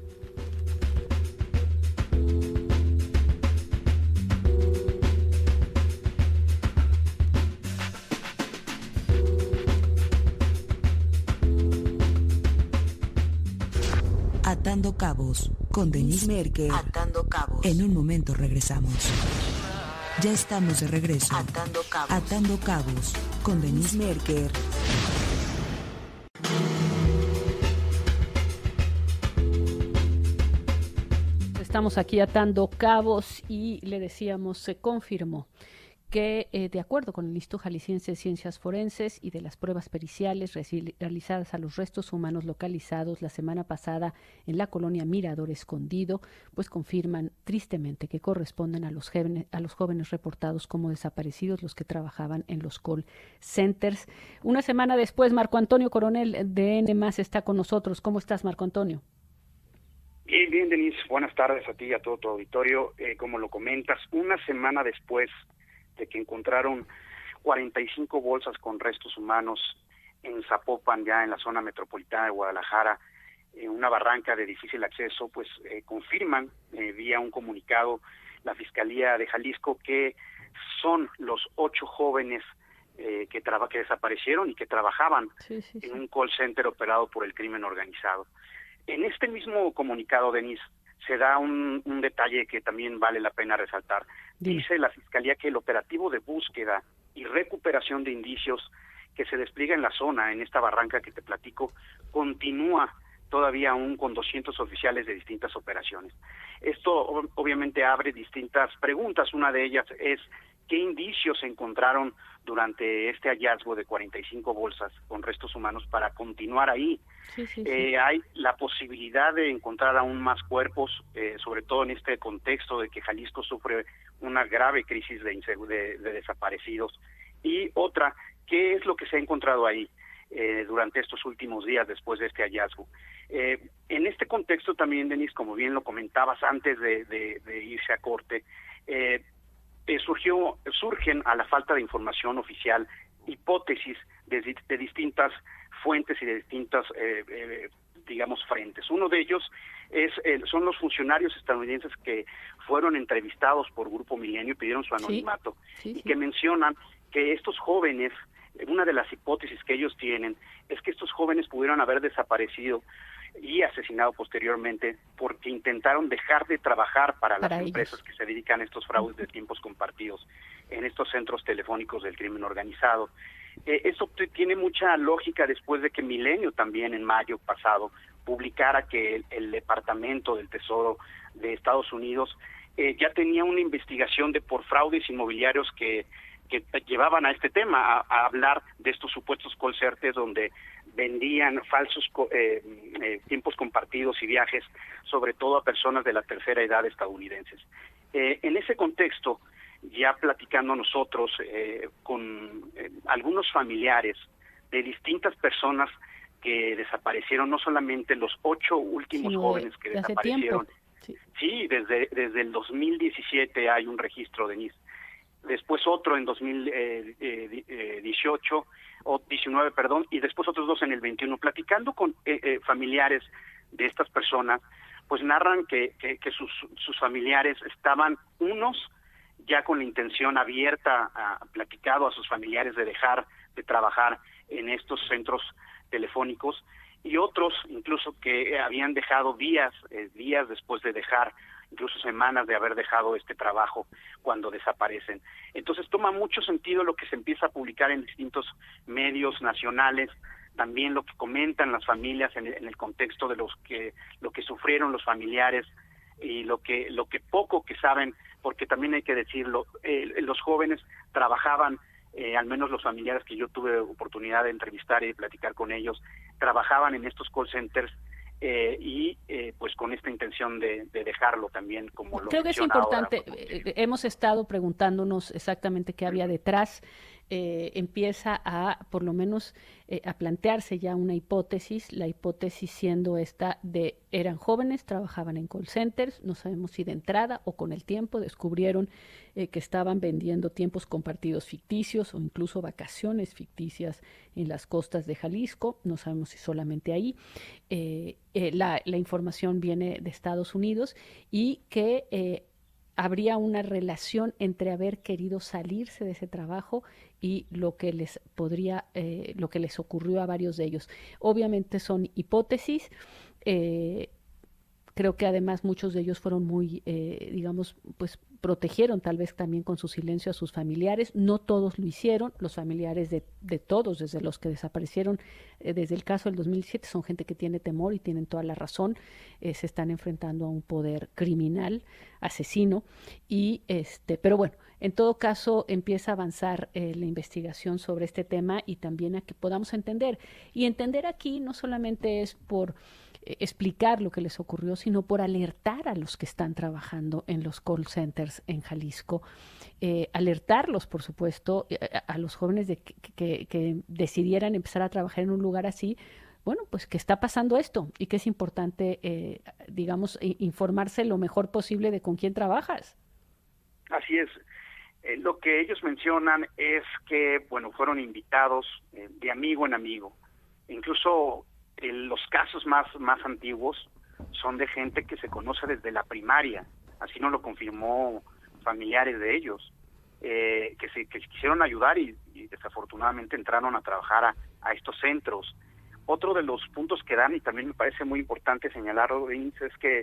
Atando Cabos, con Denise Merker. Atando Cabos. En un momento regresamos. Ya estamos de regreso. Atando Cabos. Atando Cabos, con Denise Merker. Estamos aquí atando cabos y le decíamos, se confirmó que de acuerdo con el Instituto Jalisciense de Ciencias Forenses y de las pruebas periciales realizadas a los restos humanos localizados la semana pasada en la colonia Mirador Escondido, pues confirman tristemente que corresponden a los jóvenes reportados como desaparecidos, los que trabajaban en los call centers. Una semana después, Marco Antonio Coronel de N+ está con nosotros. ¿Cómo estás, Marco Antonio? Bien, Denise. Buenas tardes a ti y a todo tu auditorio. Como lo comentas, una semana después de que encontraron 45 bolsas con restos humanos en Zapopan, ya en la zona metropolitana de Guadalajara, en una barranca de difícil acceso, pues confirman vía un comunicado la Fiscalía de Jalisco que son los 8 jóvenes que desaparecieron y que trabajaban en un call center operado por el crimen organizado. En este mismo comunicado, Denise, se da un detalle que también vale la pena resaltar. Dice la Fiscalía que el operativo de búsqueda y recuperación de indicios que se despliega en la zona, en esta barranca que te platico, continúa todavía aún con 200 oficiales de distintas operaciones. Esto obviamente abre distintas preguntas. Una de ellas es qué indicios se encontraron durante este hallazgo de 45 bolsas con restos humanos para continuar ahí. Hay la posibilidad de encontrar aún más cuerpos, sobre todo en este contexto de que Jalisco sufre una grave crisis de desaparecidos. Y otra, ¿qué es lo que se ha encontrado ahí durante estos últimos días después de este hallazgo? En este contexto también, Denise, como bien lo comentabas antes de irse a corte, surgen a la falta de información oficial hipótesis de distintas fuentes y de distintas frentes. Uno de ellos son los funcionarios estadounidenses que fueron entrevistados por Grupo Milenio y pidieron su anonimato, y que mencionan que estos jóvenes, una de las hipótesis que ellos tienen es que estos jóvenes pudieron haber desaparecido y asesinado posteriormente porque intentaron dejar de trabajar para las empresas que se dedican a estos fraudes de tiempos compartidos en estos centros telefónicos del crimen organizado. Eso tiene mucha lógica después de que Milenio también en mayo pasado publicara que el Departamento del Tesoro de Estados Unidos, ya tenía una investigación por fraudes inmobiliarios que llevaban a este tema, a hablar de estos supuestos call centers donde vendían falsos tiempos compartidos y viajes, sobre todo a personas de la tercera edad estadounidenses. En ese contexto, ya platicando nosotros con algunos familiares de distintas personas que desaparecieron, no solamente los 8 últimos jóvenes que desaparecieron. Sí, desde el 2017 hay un registro, Denise. Después otro en 2018, o 19, perdón, y después otros 2 en el 21. Platicando con familiares de estas personas, pues narran que sus familiares estaban, unos ya con la intención abierta, platicado a sus familiares de dejar de trabajar en estos centros telefónicos, y otros incluso que habían dejado días después de dejar, incluso semanas de haber dejado este trabajo cuando desaparecen. Entonces toma mucho sentido lo que se empieza a publicar en distintos medios nacionales, también lo que comentan las familias en el contexto de lo que sufrieron los familiares y lo que poco que saben, porque también hay que decirlo, los jóvenes trabajaban, al menos los familiares que yo tuve oportunidad de entrevistar y platicar con ellos, trabajaban en estos call centers pues con esta intención de dejarlo también, como lo creo que es importante. Hemos estado preguntándonos exactamente qué había detrás. Empieza a, por lo menos, a plantearse ya una hipótesis, la hipótesis siendo esta de eran jóvenes, trabajaban en call centers, no sabemos si de entrada o con el tiempo descubrieron que estaban vendiendo tiempos compartidos ficticios o incluso vacaciones ficticias en las costas de Jalisco, no sabemos si solamente ahí. La información viene de Estados Unidos y que habría una relación entre haber querido salirse de ese trabajo y lo que les ocurrió a varios de ellos. Obviamente son hipótesis. Creo que además muchos de ellos fueron muy, pues protegieron tal vez también con su silencio a sus familiares. No todos lo hicieron. Los familiares de todos, desde los que desaparecieron, desde el caso del 2017, son gente que tiene temor y tienen toda la razón. Se están enfrentando a un poder criminal, asesino. Pero bueno, en todo caso empieza a avanzar la investigación sobre este tema y también a que podamos entender. Y entender aquí no solamente es por explicar lo que les ocurrió, sino por alertar a los que están trabajando en los call centers en Jalisco, alertarlos, por supuesto, a los jóvenes de que decidieran empezar a trabajar en un lugar así. Bueno, pues que está pasando esto y que es importante, informarse lo mejor posible de con quién trabajas. Así es. Lo que ellos mencionan es que, bueno, fueron invitados de amigo en amigo. Incluso los casos más antiguos son de gente que se conoce desde la primaria, así nos lo confirmó familiares de ellos, que quisieron ayudar y desafortunadamente entraron a trabajar a estos centros. Otro de los puntos que dan, y también me parece muy importante señalarlo, es que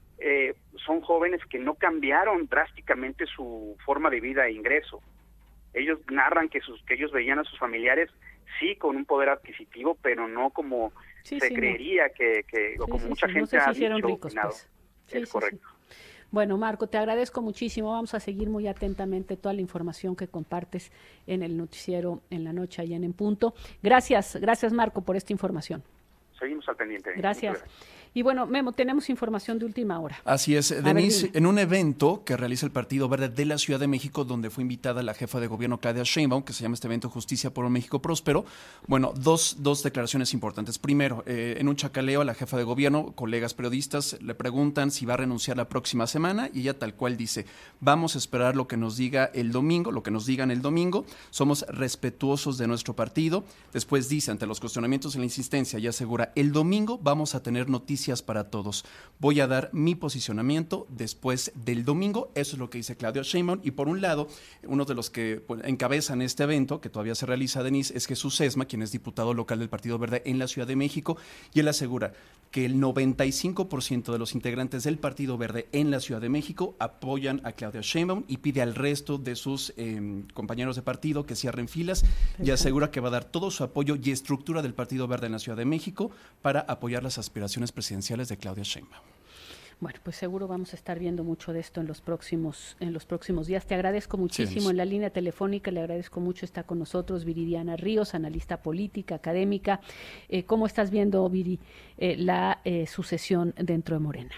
son jóvenes que no cambiaron drásticamente su forma de vida e ingreso. Ellos narran que ellos veían a sus familiares sí con un poder adquisitivo, pero no como creería o como mucha gente ha dicho. Ricos, pues. Es correcto. Sí. Bueno, Marco, te agradezco muchísimo. Vamos a seguir muy atentamente toda la información que compartes en el noticiero en la noche allá en Punto. Gracias, Marco, por esta información. Seguimos al pendiente. Gracias. Y bueno, Memo, tenemos información de última hora. Así es, Denise, en un evento que realiza el Partido Verde de la Ciudad de México, donde fue invitada la jefa de gobierno Claudia Sheinbaum, que se llama este evento Justicia por un México Próspero, bueno, dos declaraciones importantes. Primero, en un chacaleo a la jefa de gobierno, colegas periodistas le preguntan si va a renunciar la próxima semana y ella tal cual dice, vamos a esperar lo que nos diga el domingo, lo que nos digan el domingo, somos respetuosos de nuestro partido. Después dice, ante los cuestionamientos y la insistencia, y asegura, el domingo vamos a tener noticias para todos. Voy a dar mi posicionamiento después del domingo. Eso es lo que dice Claudia Sheinbaum. Y por un lado, uno de los que encabezan este evento, que todavía se realiza, Denise, es Jesús Sesma, quien es diputado local del Partido Verde en la Ciudad de México, y él asegura que el 95% de los integrantes del Partido Verde en la Ciudad de México apoyan a Claudia Sheinbaum y pide al resto de sus compañeros de partido que cierren filas. Y asegura que va a dar todo su apoyo y estructura del Partido Verde en la Ciudad de México para apoyar las aspiraciones presidenciales de Claudia Sheinbaum. Bueno, pues seguro vamos a estar viendo mucho de esto en los próximos días. Te agradezco muchísimo. En la línea telefónica le agradezco mucho. Está con nosotros Viridiana Ríos, analista política, académica. ¿Cómo estás viendo, Viri, la sucesión dentro de Morena?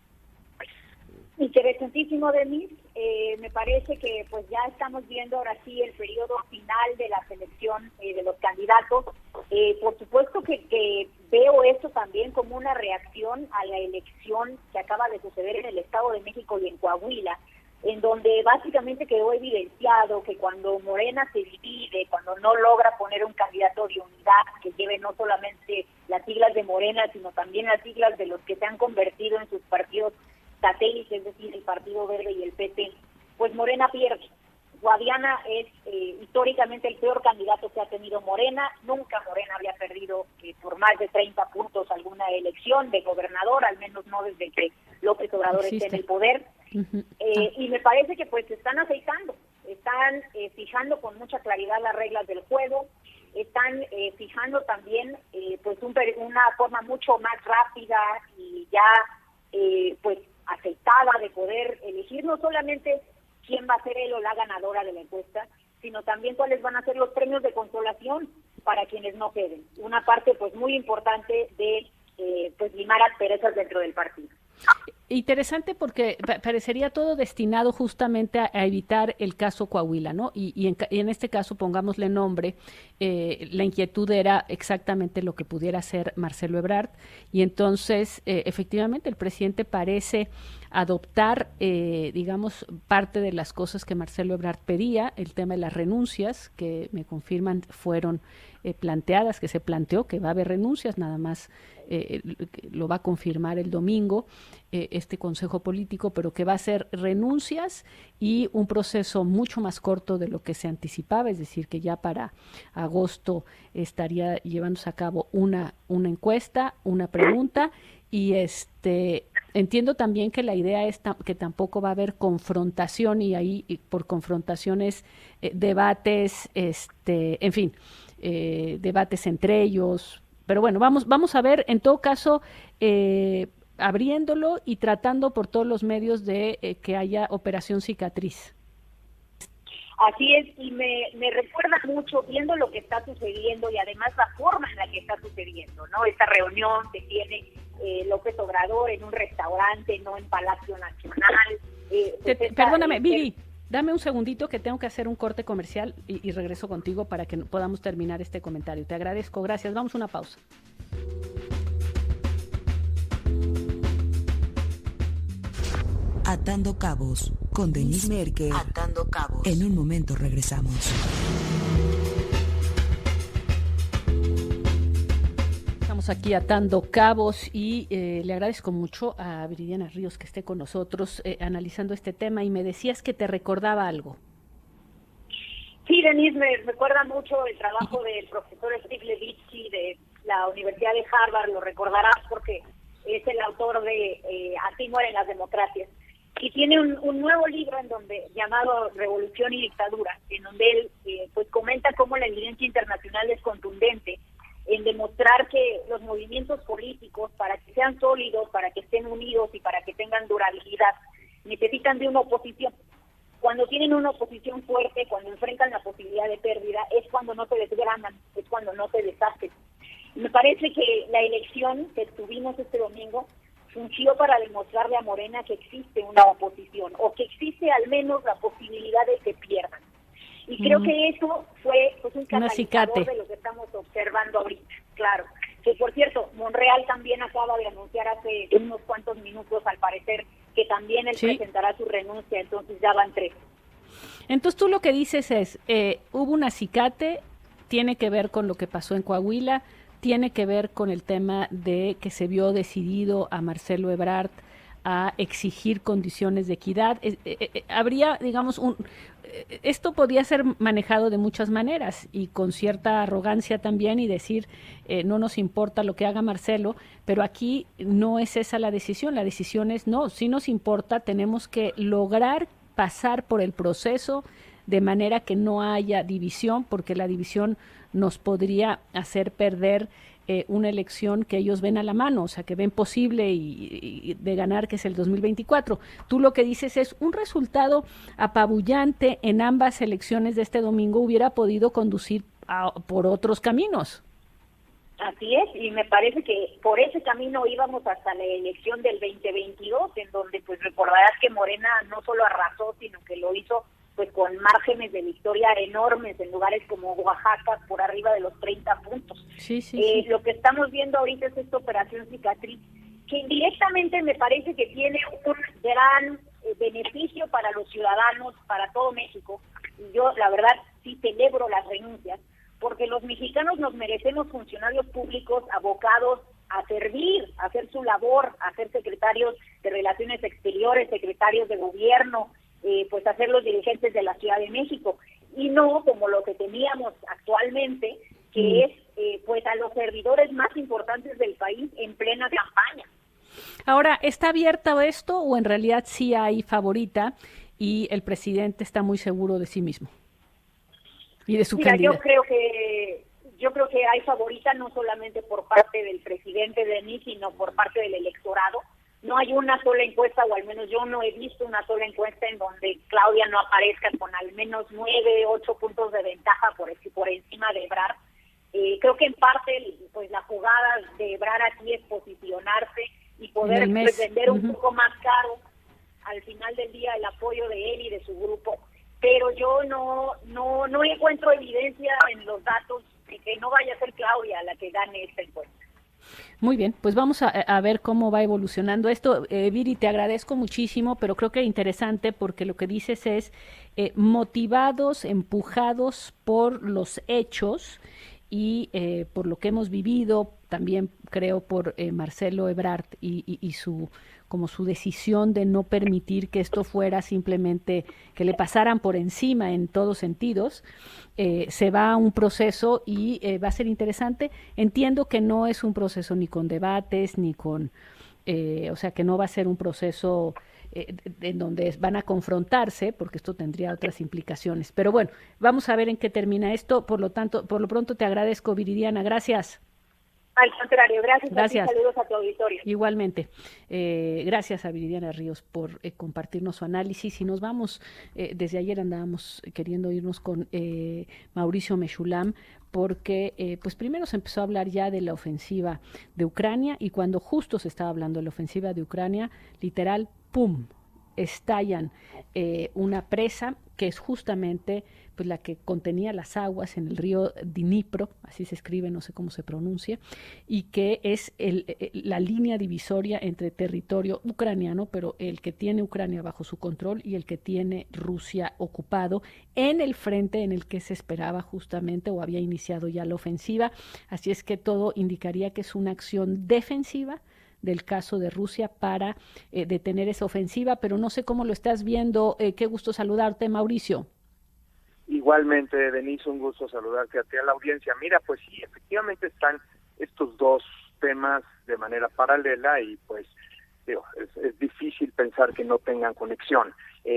Interesantísimo, Denise. Me parece que pues ya estamos viendo ahora sí el periodo final de la selección de los candidatos. Por supuesto que veo esto también como una reacción a la elección que acaba de suceder en el Estado de México y en Coahuila, en donde básicamente quedó evidenciado que cuando Morena se divide, cuando no logra poner un candidato de unidad que lleve no solamente las siglas de Morena, sino también las siglas de los que se han convertido en sus partidos satélites, es decir, el Partido Verde y el PT, pues Morena pierde. Guadiana es históricamente el peor candidato que ha tenido Morena. Nunca Morena había perdido por más de 30 puntos alguna elección de gobernador, al menos no desde que López Obrador esté en el poder. Y me parece que pues se están aceitando, están fijando con mucha claridad las reglas del juego, están fijando también pues una forma mucho más rápida y ya pues aceitada de poder elegir no solamente quién va a ser él o la ganadora de la encuesta, sino también cuáles van a ser los premios de consolación para quienes no queden. Una parte pues muy importante de pues limar asperezas dentro del partido. Interesante porque parecería todo destinado justamente a evitar el caso Coahuila, ¿no? Y en este caso, pongámosle nombre, la inquietud era exactamente lo que pudiera hacer Marcelo Ebrard, y entonces, efectivamente, el presidente parece adoptar, digamos, parte de las cosas que Marcelo Ebrard pedía, el tema de las renuncias, que me confirman fueron planteadas, que se planteó que va a haber renuncias, nada más lo va a confirmar el domingo este Consejo Político, pero que va a ser renuncias y un proceso mucho más corto de lo que se anticipaba, es decir, que ya para agosto estaría llevándose a cabo una encuesta, una pregunta, y entiendo también que la idea es que tampoco va a haber confrontación, y ahí por confrontaciones debates, en fin, debates entre ellos. Pero bueno, vamos a ver, en todo caso, abriéndolo y tratando por todos los medios de que haya operación cicatriz. Así es, y me recuerda mucho, viendo lo que está sucediendo y además la forma en la que está sucediendo, ¿no? Esta reunión que tiene López Obrador en un restaurante, no en Palacio Nacional. Perdóname, Viri, dame un segundito que tengo que hacer un corte comercial y regreso contigo para que podamos terminar este comentario. Te agradezco, gracias. Vamos a una pausa. Atando Cabos con Denise Merker. Atando Cabos. En un momento regresamos. Estamos aquí atando cabos y le agradezco mucho a Viridiana Ríos que esté con nosotros analizando este tema, y me decías que te recordaba algo. Sí, Denise, me recuerda mucho el trabajo del profesor Steve Levitsky de la Universidad de Harvard, lo recordarás porque es el autor de Así mueren las democracias, y tiene un nuevo libro llamado Revolución y Dictadura, en donde él pues comenta cómo la evidencia internacional es contundente en demostrar que los movimientos políticos, para que sean sólidos, para que estén unidos y para que tengan durabilidad, necesitan de una oposición. Cuando tienen una oposición fuerte, cuando enfrentan la posibilidad de pérdida, es cuando no se desgranan, es cuando no se deshacen. Me parece que la elección que tuvimos este domingo fungió para demostrarle a Morena que existe una oposición, o que existe al menos la posibilidad de que pierdan. Y creo que eso fue pues un catalizador de lo que estamos observando ahorita, claro. Que por cierto, Monreal también acaba de anunciar hace unos cuantos minutos, al parecer, que también él presentará su renuncia, entonces ya van 3. Entonces tú lo que dices es, hubo un acicate, tiene que ver con lo que pasó en Coahuila, tiene que ver con el tema de que se vio decidido a Marcelo Ebrard a exigir condiciones de equidad. Habría, digamos, esto podía ser manejado de muchas maneras y con cierta arrogancia también, y decir, no nos importa lo que haga Marcelo, pero aquí no es esa la decisión es, no, sí nos importa, tenemos que lograr pasar por el proceso de manera que no haya división, porque la división nos podría hacer perder una elección que ellos ven a la mano, o sea, que ven posible y de ganar, que es el 2024. Tú lo que dices es un resultado apabullante en ambas elecciones de este domingo hubiera podido conducir por otros caminos. Así es, y me parece que por ese camino íbamos hasta la elección del 2022, en donde pues recordarás que Morena no solo arrasó, sino que lo hizo pues con márgenes de victoria enormes en lugares como Oaxaca, por arriba de los 30 puntos. Sí. Lo que estamos viendo ahorita es esta operación cicatriz, que indirectamente me parece que tiene un gran beneficio para los ciudadanos, para todo México. Y yo, la verdad, sí celebro las renuncias, porque los mexicanos nos merecemos funcionarios públicos abocados a servir, a hacer su labor, a ser secretarios de Relaciones Exteriores, secretarios de gobierno, pues a ser los dirigentes de la Ciudad de México, y no como lo que teníamos actualmente, que es pues a los servidores más importantes del país en plena campaña. Ahora, ¿está abierto esto o en realidad sí hay favorita y el presidente está muy seguro de sí mismo y de su candidato? Yo creo que hay favorita no solamente por parte del presidente Denis, sino por parte del electorado. No hay una sola encuesta, o al menos yo no he visto una sola encuesta en donde Claudia no aparezca con al menos 9, 8 puntos de ventaja por encima de Ebrard. Creo que en parte pues la jugada de Ebrard aquí es posicionarse y poder pues, vender un poco más caro al final del día el apoyo de él y de su grupo. Pero yo no encuentro evidencia en los datos de que no vaya a ser Claudia la que gane esta encuesta. Muy bien, pues vamos a ver cómo va evolucionando esto. Viri, te agradezco muchísimo, pero creo que interesante porque lo que dices es motivados, empujados por los hechos y por lo que hemos vivido, también creo por Marcelo Ebrard y su decisión de no permitir que esto fuera simplemente que le pasaran por encima en todos sentidos. Se va a un proceso y va a ser interesante. Entiendo que no es un proceso ni con debates, ni con, o sea, que no va a ser un proceso en donde van a confrontarse, porque esto tendría otras implicaciones. Pero bueno, vamos a ver en qué termina esto. Por lo pronto te agradezco, Viridiana. Gracias. Al contrario, gracias. Saludos a tu auditorio. Igualmente. Gracias a Viridiana Ríos por compartirnos su análisis. Y nos vamos, desde ayer andábamos queriendo irnos con Mauricio Meshulam, porque pues primero se empezó a hablar ya de la ofensiva de Ucrania, y cuando justo se estaba hablando de la ofensiva de Ucrania, literal, ¡pum!, estallan una presa que es justamente pues la que contenía las aguas en el río Dnipro, así se escribe, no sé cómo se pronuncia, y que es la línea divisoria entre territorio ucraniano, pero el que tiene Ucrania bajo su control, y el que tiene Rusia ocupado, en el frente en el que se esperaba justamente o había iniciado ya la ofensiva. Así es que todo indicaría que es una acción defensiva del caso de Rusia para detener esa ofensiva, pero no sé cómo lo estás viendo. Qué gusto saludarte, Mauricio. Igualmente, Denise, un gusto saludarte a ti, a la audiencia. Mira, pues sí, efectivamente están estos dos temas de manera paralela y pues digo, es difícil pensar que no tengan conexión.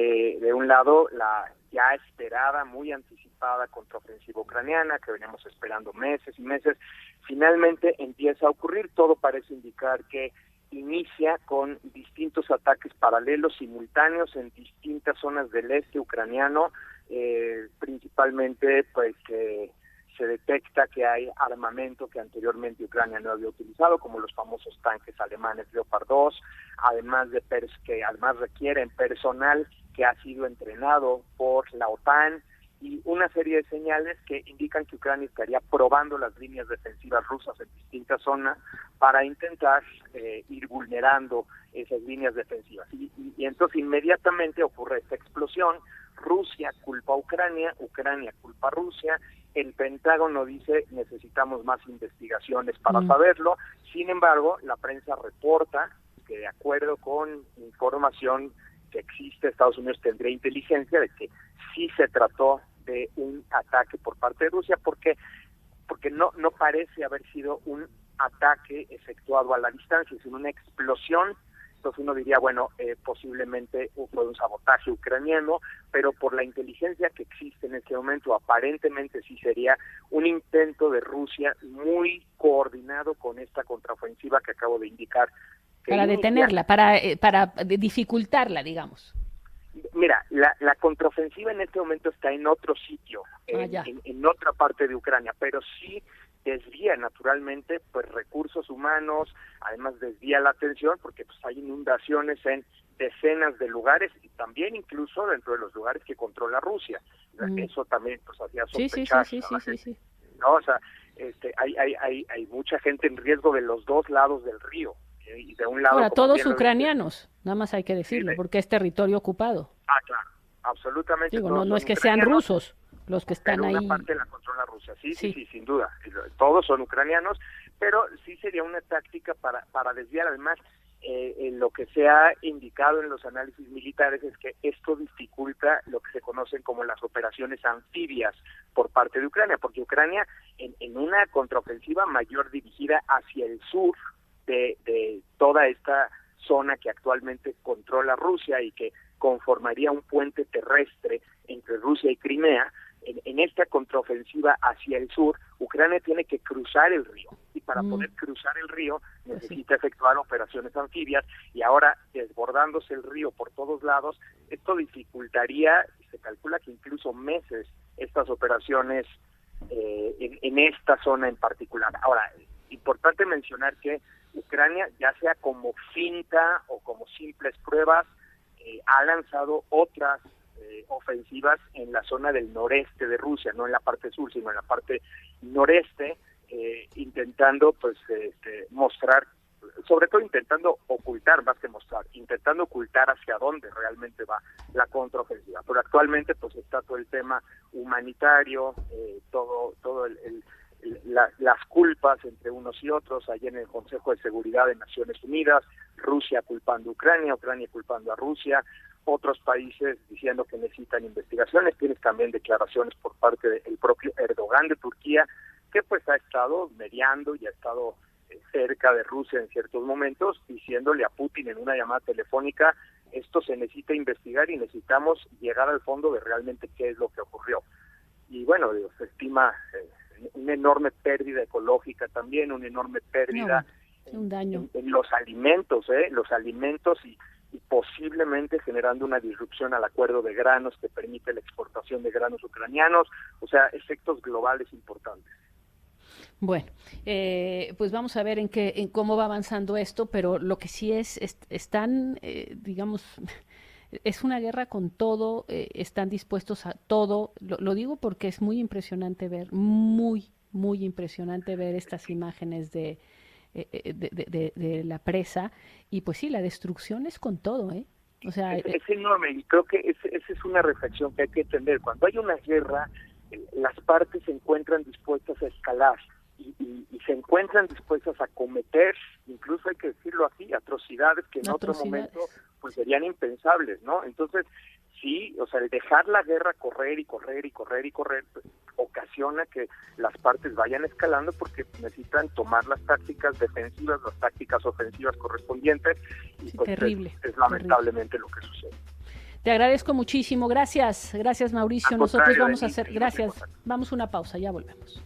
De un lado, la ya esperada, muy anticipada contraofensiva ucraniana, que veníamos esperando meses y meses, finalmente empieza a ocurrir. Todo parece indicar que inicia con distintos ataques paralelos, simultáneos, en distintas zonas del este ucraniano, principalmente pues se detecta que hay armamento que anteriormente Ucrania no había utilizado, como los famosos tanques alemanes Leopard 2, además que además requieren personal que ha sido entrenado por la OTAN, y una serie de señales que indican que Ucrania estaría probando las líneas defensivas rusas en distintas zonas para intentar ir vulnerando esas líneas defensivas. Y entonces inmediatamente ocurre esta explosión. Rusia culpa a Ucrania, Ucrania culpa a Rusia. El Pentágono dice necesitamos más investigaciones para saberlo. Sin embargo, la prensa reporta que, de acuerdo con información que existe, Estados Unidos tendría inteligencia de que sí se trató de un ataque por parte de Rusia, porque no parece haber sido un ataque efectuado a la distancia, sino una explosión Entonces uno diría, bueno, posiblemente fue un sabotaje ucraniano, pero por la inteligencia que existe en este momento, aparentemente sí sería un intento de Rusia muy coordinado con esta contraofensiva que acabo de indicar. Para detenerla, para dificultarla, digamos. Mira, la contraofensiva en este momento está en otro sitio, en otra parte de Ucrania, pero sí desvía naturalmente pues recursos humanos, además desvía la atención porque pues hay inundaciones en decenas de lugares y también incluso dentro de los lugares que controla Rusia. Eso también pues hacía sospechar. Sí. No, o sea, hay mucha gente en riesgo de los dos lados del río. Y de un lado, ahora, todos ucranianos, nada más hay que decirlo, porque es territorio ocupado. Claro, absolutamente. Digo, no es que sean rusos los que están ahí. Una parte la controla Rusia, sí, sin duda. Todos son ucranianos, pero sí sería una táctica para desviar. Además, lo que se ha indicado en los análisis militares es que esto dificulta lo que se conocen como las operaciones anfibias por parte de Ucrania, porque Ucrania, en una contraofensiva mayor dirigida hacia el sur, de toda esta zona que actualmente controla Rusia y que conformaría un puente terrestre entre Rusia y Crimea, en esta contraofensiva hacia el sur, Ucrania tiene que cruzar el río, y para poder cruzar el río necesita efectuar operaciones anfibias, y ahora desbordándose el río por todos lados, esto dificultaría, se calcula que incluso meses, estas operaciones en esta zona en particular. Ahora, importante mencionar que Ucrania, ya sea como finta o como simples pruebas, ha lanzado otras ofensivas en la zona del noreste de Rusia, no en la parte sur, sino en la parte noreste, intentando pues mostrar, sobre todo intentando ocultar, más que mostrar, intentando ocultar hacia dónde realmente va la contraofensiva. Pero actualmente pues está todo el tema humanitario, todo las culpas entre unos y otros, allí en el Consejo de Seguridad de Naciones Unidas, Rusia culpando a Ucrania, Ucrania culpando a Rusia, otros países diciendo que necesitan investigaciones. Tienes también declaraciones por parte del propio Erdogan de Turquía, que pues ha estado mediando y ha estado cerca de Rusia en ciertos momentos, diciéndole a Putin en una llamada telefónica, esto se necesita investigar y necesitamos llegar al fondo de realmente qué es lo que ocurrió. Y bueno, se estima una enorme pérdida ecológica también, una enorme pérdida un daño en los alimentos, y posiblemente generando una disrupción al acuerdo de granos que permite la exportación de granos ucranianos, o sea, efectos globales importantes. Bueno, pues vamos a ver en cómo va avanzando esto, pero lo que sí están, digamos, es una guerra con todo, están dispuestos a todo. Lo digo porque es muy impresionante ver, muy impresionante ver estas imágenes de la presa, y pues sí, la destrucción es con todo, O sea, es enorme, y creo que esa es una reflexión que hay que entender. Cuando hay una guerra, las partes se encuentran dispuestas a escalar y se encuentran dispuestas a cometer, incluso hay que decirlo así, atrocidades que en otro momento pues serían impensables, ¿no? Entonces, sí, o sea, el dejar la guerra correr pues, ocasiona que las partes vayan escalando porque necesitan tomar las tácticas defensivas, las tácticas ofensivas correspondientes, y pues terrible, es lamentablemente lo que sucede. Te agradezco muchísimo, gracias Mauricio. Nosotros vamos a hacer, vamos a una pausa, ya volvemos.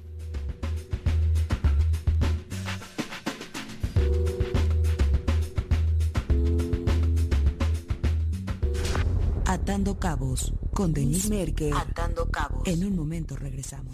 Atando Cabos, con Denise Merker. Atando Cabos. En un momento regresamos.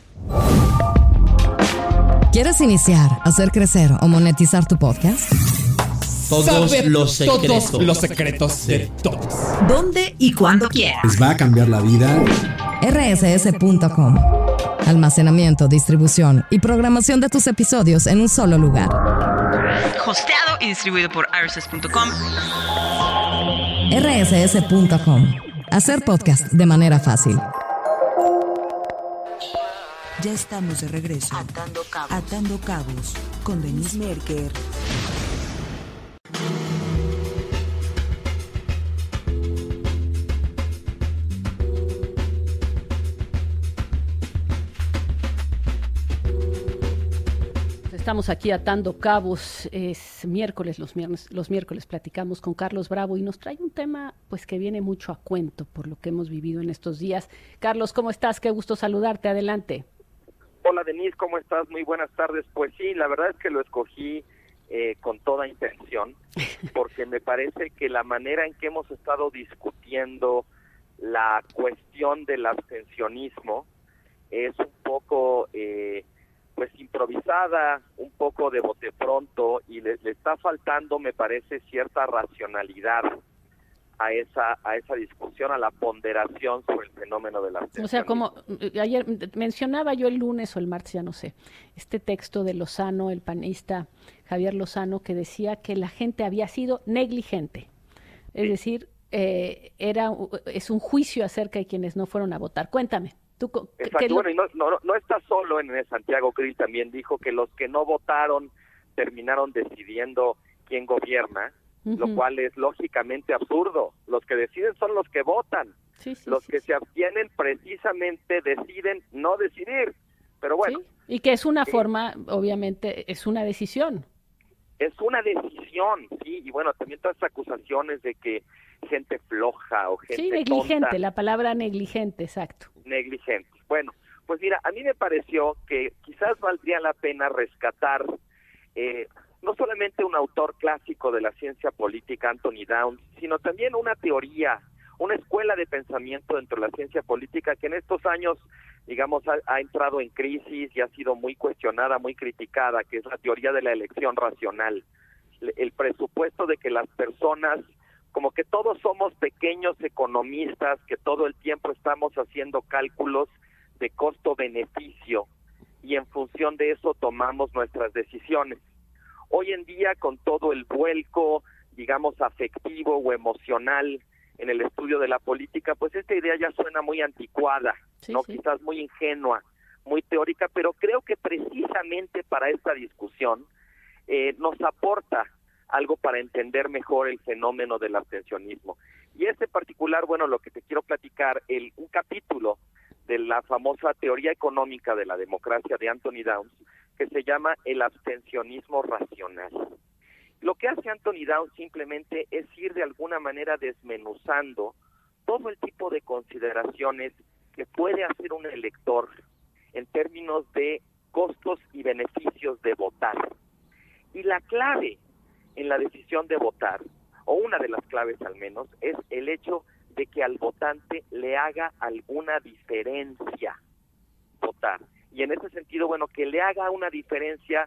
¿Quieres iniciar, hacer crecer o monetizar tu podcast? Todos los secretos. Todos los secretos de todos. ¿Dónde y cuándo quieras? ¿Les va a cambiar la vida? rss.com. Almacenamiento, distribución y programación de tus episodios en un solo lugar. Hosteado y distribuido por rss.com. rss.com. Hacer podcast de manera fácil. Ya estamos de regreso. Atando Cabos con Denise Merker. Estamos aquí atando cabos, es miércoles, los miércoles platicamos con Carlos Bravo y nos trae un tema pues que viene mucho a cuento por lo que hemos vivido en estos días. Carlos, ¿cómo estás? Qué gusto saludarte, adelante. Hola Denise, ¿cómo estás? Muy buenas tardes. Pues sí, la verdad es que lo escogí con toda intención, porque me parece que la manera en que hemos estado discutiendo la cuestión del abstencionismo es un poco pues improvisada, un poco de bote pronto, y le está faltando, me parece, cierta racionalidad a esa discusión, a la ponderación sobre el fenómeno de la abstención. O sea, como ayer mencionaba yo el lunes o el martes, ya no sé, este texto de Lozano, el panista Javier Lozano, que decía que la gente había sido negligente, es decir, es un juicio acerca de quienes no fueron a votar. Cuéntame. Exacto, bueno, y no está solo en Santiago Krill, también dijo que los que no votaron terminaron decidiendo quién gobierna, lo cual es lógicamente absurdo. Los que deciden son los que votan. Los que se abstienen precisamente deciden no decidir. Pero bueno. Sí. Y que es una forma, obviamente, es una decisión. Es una decisión, sí, y bueno, también todas estas acusaciones de que gente floja o gente negligente, tonta. La palabra negligente, exacto. Negligente. Bueno, pues mira, a mí me pareció que quizás valdría la pena rescatar no solamente un autor clásico de la ciencia política, Anthony Downs, sino también una teoría, una escuela de pensamiento dentro de la ciencia política que en estos años, digamos, ha entrado en crisis y ha sido muy cuestionada, muy criticada, que es la teoría de la elección racional. El presupuesto de que las personas, como que todos somos pequeños economistas, que todo el tiempo estamos haciendo cálculos de costo-beneficio y en función de eso tomamos nuestras decisiones. Hoy en día, con todo el vuelco, digamos, afectivo o emocional en el estudio de la política, pues esta idea ya suena muy anticuada, quizás muy ingenua, muy teórica, pero creo que precisamente para esta discusión nos aporta algo para entender mejor el fenómeno del abstencionismo. Y este particular, bueno, lo que te quiero platicar, un capítulo de la famosa teoría económica de la democracia de Anthony Downs, que se llama el abstencionismo racional. Lo que hace Anthony Downs simplemente es ir de alguna manera desmenuzando todo el tipo de consideraciones que puede hacer un elector en términos de costos y beneficios de votar. Y la clave en la decisión de votar, o una de las claves al menos, es el hecho de que al votante le haga alguna diferencia votar. Y en ese sentido, bueno, que le haga una diferencia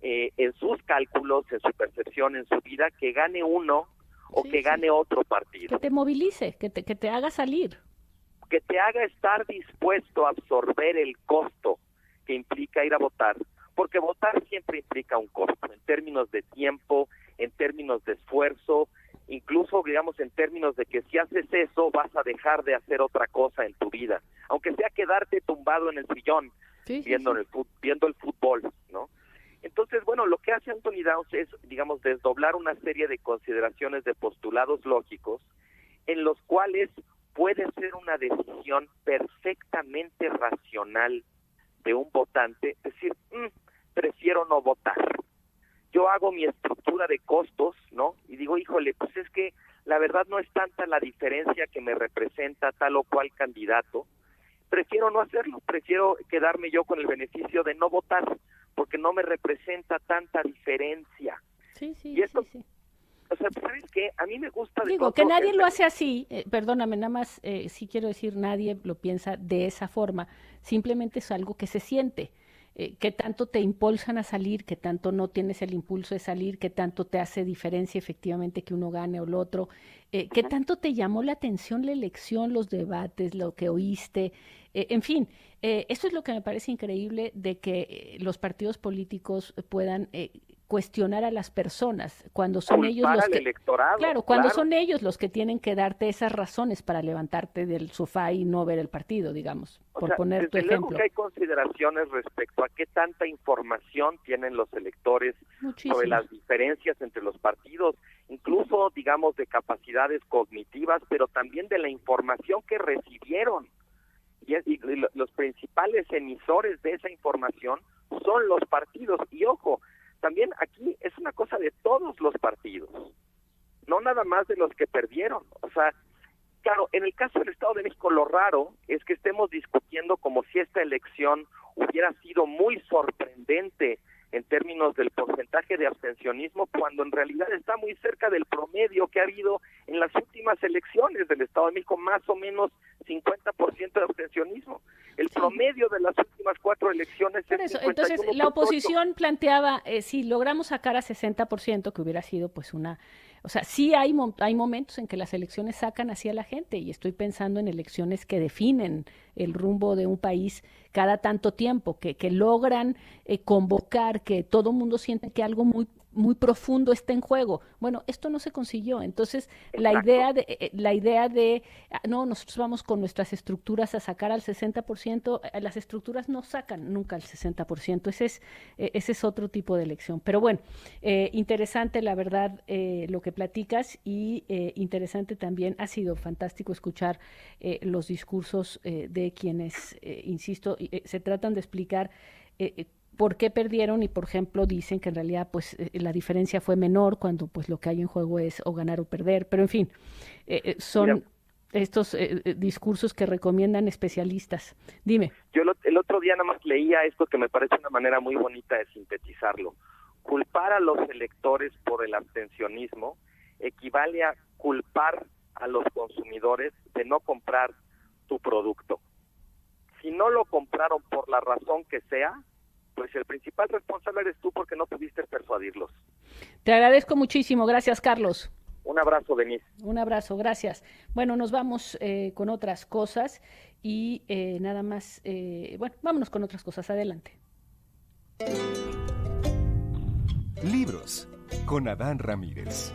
en sus cálculos, en su percepción, en su vida, que gane uno o que gane otro partido. Que te movilice, que te haga salir. Que te haga estar dispuesto a absorber el costo que implica ir a votar, porque votar siempre implica un costo, en términos de tiempo, en términos de esfuerzo, incluso, digamos, en términos de que si haces eso, vas a dejar de hacer otra cosa en tu vida, aunque sea quedarte tumbado en el sillón, viendo el fútbol, ¿no? Entonces, bueno, lo que hace Anthony Downs es, digamos, desdoblar una serie de consideraciones de postulados lógicos en los cuales puede ser una decisión perfectamente racional de un votante, decir, prefiero no votar. Yo hago mi estructura de costos, ¿no? Y digo, híjole, pues es que la verdad no es tanta la diferencia que me representa tal o cual candidato. Prefiero no hacerlo, prefiero quedarme yo con el beneficio de no votar, porque no me representa tanta diferencia. Y esto, o sea, ¿sabes qué? A mí me gusta... Digo, que nadie lo hace así, perdóname, nada más, sí quiero decir, nadie lo piensa de esa forma, simplemente es algo que se siente, que tanto te impulsan a salir, que tanto no tienes el impulso de salir, que tanto te hace diferencia efectivamente que uno gane o lo otro, que tanto te llamó la atención la elección, los debates, lo que oíste, en fin, eso es lo que me parece increíble de que los partidos políticos puedan cuestionar a las personas cuando son ellos los que son ellos los que tienen que darte esas razones para levantarte del sofá y no ver el partido, digamos, por poner tu ejemplo. Luego que hay consideraciones respecto a qué tanta información tienen los electores sobre las diferencias entre los partidos, incluso, digamos, de capacidades cognitivas, pero también de la información que recibieron. Y los principales emisores de esa información son los partidos. Y ojo, más de los que perdieron. O sea, claro, en el caso del Estado de México lo raro es que estemos discutiendo como si esta elección hubiera sido muy sorprendente en términos del porcentaje de abstencionismo, cuando en realidad está muy cerca del promedio que ha habido en las últimas elecciones del Estado de México, más o menos 50% de abstencionismo. El promedio de las últimas 4 elecciones por es eso, 51%. entonces la oposición planteaba, si logramos sacar a 60%, que hubiera sido pues una... O sea, sí hay momentos en que las elecciones sacan hacia la gente, y estoy pensando en elecciones que definen el rumbo de un país cada tanto tiempo, que logran convocar, que todo mundo siente que algo muy profundo está en juego. Bueno, esto no se consiguió. Entonces, la idea de no, nosotros vamos con nuestras estructuras a sacar al 60%, las estructuras no sacan nunca al 60%. Ese es otro tipo de elección. Pero bueno, interesante la verdad lo que platicas, y interesante también, ha sido fantástico escuchar los discursos de quienes, insisto, se tratan de explicar por qué perdieron, y por ejemplo dicen que en realidad pues la diferencia fue menor, cuando pues lo que hay en juego es o ganar o perder, pero en fin, son estos discursos que recomiendan especialistas. Dime. Yo el otro día nada más leía esto que me parece una manera muy bonita de sintetizarlo. Culpar a los electores por el abstencionismo equivale a culpar a los consumidores de no comprar tu producto. Si no lo compraron por la razón que sea, pues el principal responsable eres tú, porque no pudiste persuadirlos. Te agradezco muchísimo. Gracias, Carlos. Un abrazo, Denise. Un abrazo, gracias. Bueno, nos vamos con otras cosas y nada más, vámonos con otras cosas. Adelante. Libros con Adán Ramírez.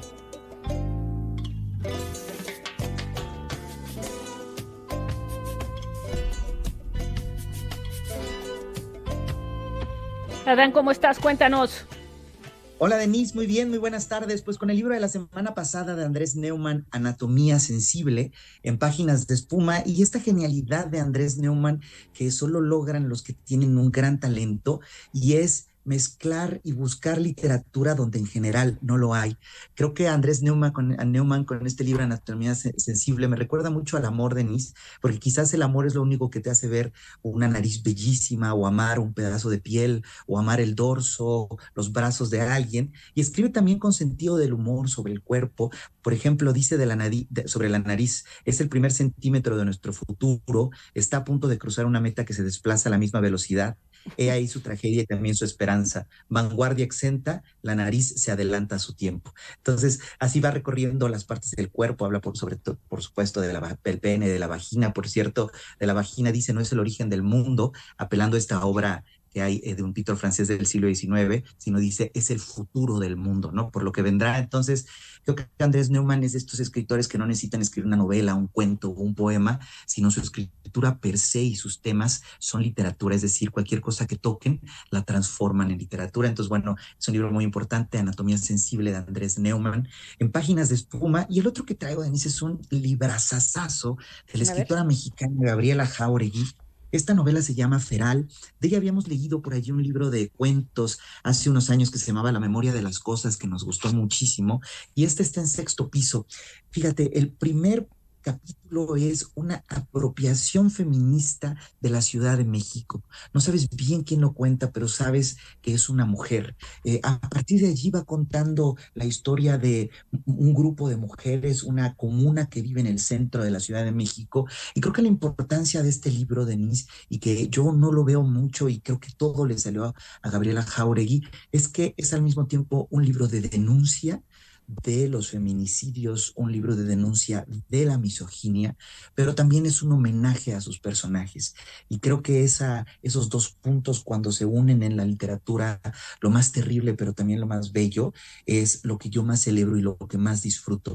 Adán, ¿cómo estás? Cuéntanos. Hola Denise, muy bien, muy buenas tardes. Pues con el libro de la semana pasada de Andrés Neumann, Anatomía Sensible, en Páginas de Espuma, y esta genialidad de Andrés Neumann que solo logran los que tienen un gran talento, y es mezclar y buscar literatura donde en general no lo hay. Creo que Andrés Neumann con este libro Anatomía Sensible me recuerda mucho al amor, Denise, porque quizás el amor es lo único que te hace ver una nariz bellísima, o amar un pedazo de piel, o amar el dorso, los brazos de alguien, y escribe también con sentido del humor sobre el cuerpo. Por ejemplo, dice sobre la nariz: es el primer centímetro de nuestro futuro, está a punto de cruzar una meta que se desplaza a la misma velocidad. He ahí su tragedia y también su esperanza. Vanguardia exenta, la nariz se adelanta a su tiempo. Entonces, así va recorriendo las partes del cuerpo. Habla por supuesto del pene, de la vagina. Por cierto, de la vagina dice: no es el origen del mundo, apelando a esta obra que hay de un pintor francés del siglo XIX, sino dice: es el futuro del mundo, ¿no? Por lo que vendrá. Entonces, creo que Andrés Neumann es de estos escritores que no necesitan escribir una novela, un cuento o un poema, sino su escritura per se y sus temas son literatura, es decir, cualquier cosa que toquen la transforman en literatura. Entonces, bueno, es un libro muy importante, Anatomía Sensible, de Andrés Neumann, en Páginas de Espuma. Y el otro que traigo, Denise, es un librazazazo de la escritora mexicana Gabriela Jáuregui. Esta novela se llama Feral. De ella habíamos leído por allí un libro de cuentos hace unos años que se llamaba La memoria de las cosas, que nos gustó muchísimo, y este está en 6º piso. Fíjate, el primer capítulo es una apropiación feminista de la Ciudad de México. No sabes bien quién lo cuenta, pero sabes que es una mujer. A partir de allí va contando la historia de un grupo de mujeres, una comuna que vive en el centro de la Ciudad de México. Y creo que la importancia de este libro, Denise, y que yo no lo veo mucho y creo que todo le salió a Gabriela Jáuregui, es que es al mismo tiempo un libro de denuncia de los feminicidios, un libro de denuncia de la misoginia, pero también es un homenaje a sus personajes. Y creo que esos dos puntos, cuando se unen en la literatura, lo más terrible, pero también lo más bello, es lo que yo más celebro y lo que más disfruto.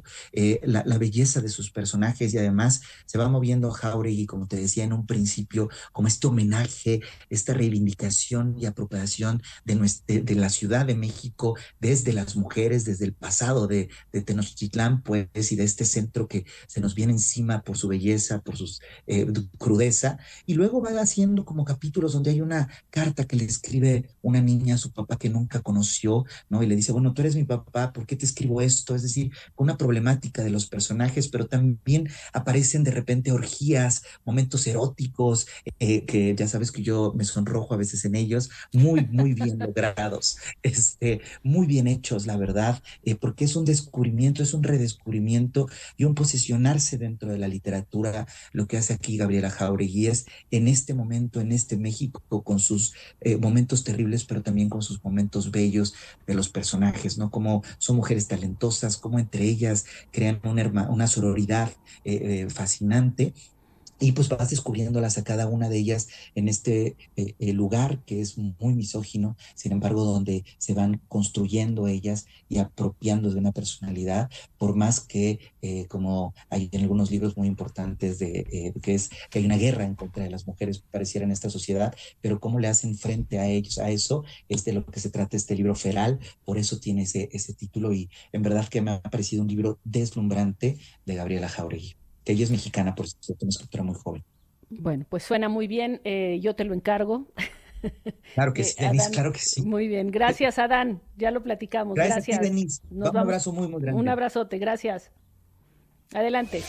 La belleza de sus personajes, y además se va moviendo Jáuregui, como te decía en un principio, como este homenaje, esta reivindicación y apropiación de la Ciudad de México desde las mujeres, desde el pasado estado de Tenochtitlán, pues, y de este centro que se nos viene encima por su belleza, por su crudeza, y luego va haciendo como capítulos donde hay una carta que le escribe una niña a su papá que nunca conoció, ¿no? Y le dice, bueno, tú eres mi papá, ¿por qué te escribo esto? Es decir, una problemática de los personajes, pero también aparecen de repente orgías, momentos eróticos, que ya sabes que yo me sonrojo a veces en ellos, muy bien logrados, muy bien hechos, la verdad, porque es un descubrimiento, es un redescubrimiento y un posicionarse dentro de la literatura. Lo que hace aquí Gabriela Jáuregui es, en este momento, en este México, con sus momentos terribles, pero también con sus momentos bellos de los personajes, ¿no? Como son mujeres talentosas, como entre ellas crean una sororidad fascinante. Y pues vas descubriéndolas a cada una de ellas en este lugar que es muy misógino, sin embargo, donde se van construyendo ellas y apropiando de una personalidad, por más que, como hay en algunos libros muy importantes, que hay una guerra en contra de las mujeres, pareciera, en esta sociedad, pero cómo le hacen frente a ellos, a eso, es de lo que se trata este libro Feral, por eso tiene ese título, y en verdad que me ha parecido un libro deslumbrante de Gabriela Jáuregui, que ella es mexicana, por cierto, una escritora muy joven. Bueno, pues suena muy bien, yo te lo encargo. Claro que sí, Denise, Adán, claro que sí. Muy bien, gracias Adán, ya lo platicamos. Gracias a ti, Denise. Nos Un abrazo muy grande. Un abrazote, gracias. Adelante.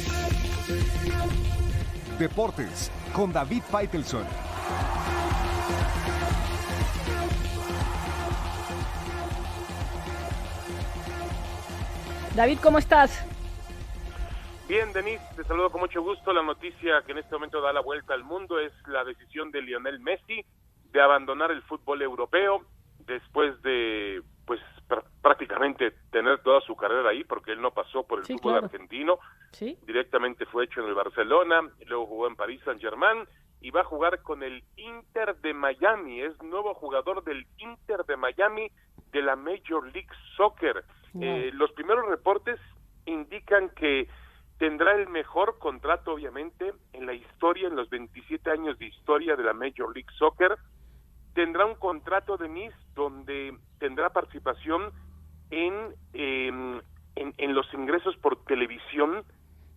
Deportes con David Faitelson. David, ¿cómo estás? Bien, Denise, te saludo con mucho gusto. La noticia que en este momento da la vuelta al mundo es la decisión de Lionel Messi de abandonar el fútbol europeo después de, pues, prácticamente tener toda su carrera ahí, porque él no pasó por el fútbol argentino. ¿Sí? Directamente fue hecho en el Barcelona, luego jugó en París Saint-Germain y va a jugar con el Inter de Miami. Es nuevo jugador del Inter de Miami de la Major League Soccer. Los primeros reportes indican que tendrá el mejor contrato, obviamente, en la historia, en los 27 años de historia de la Major League Soccer. Tendrá un contrato, Denise, donde tendrá participación en los ingresos por televisión.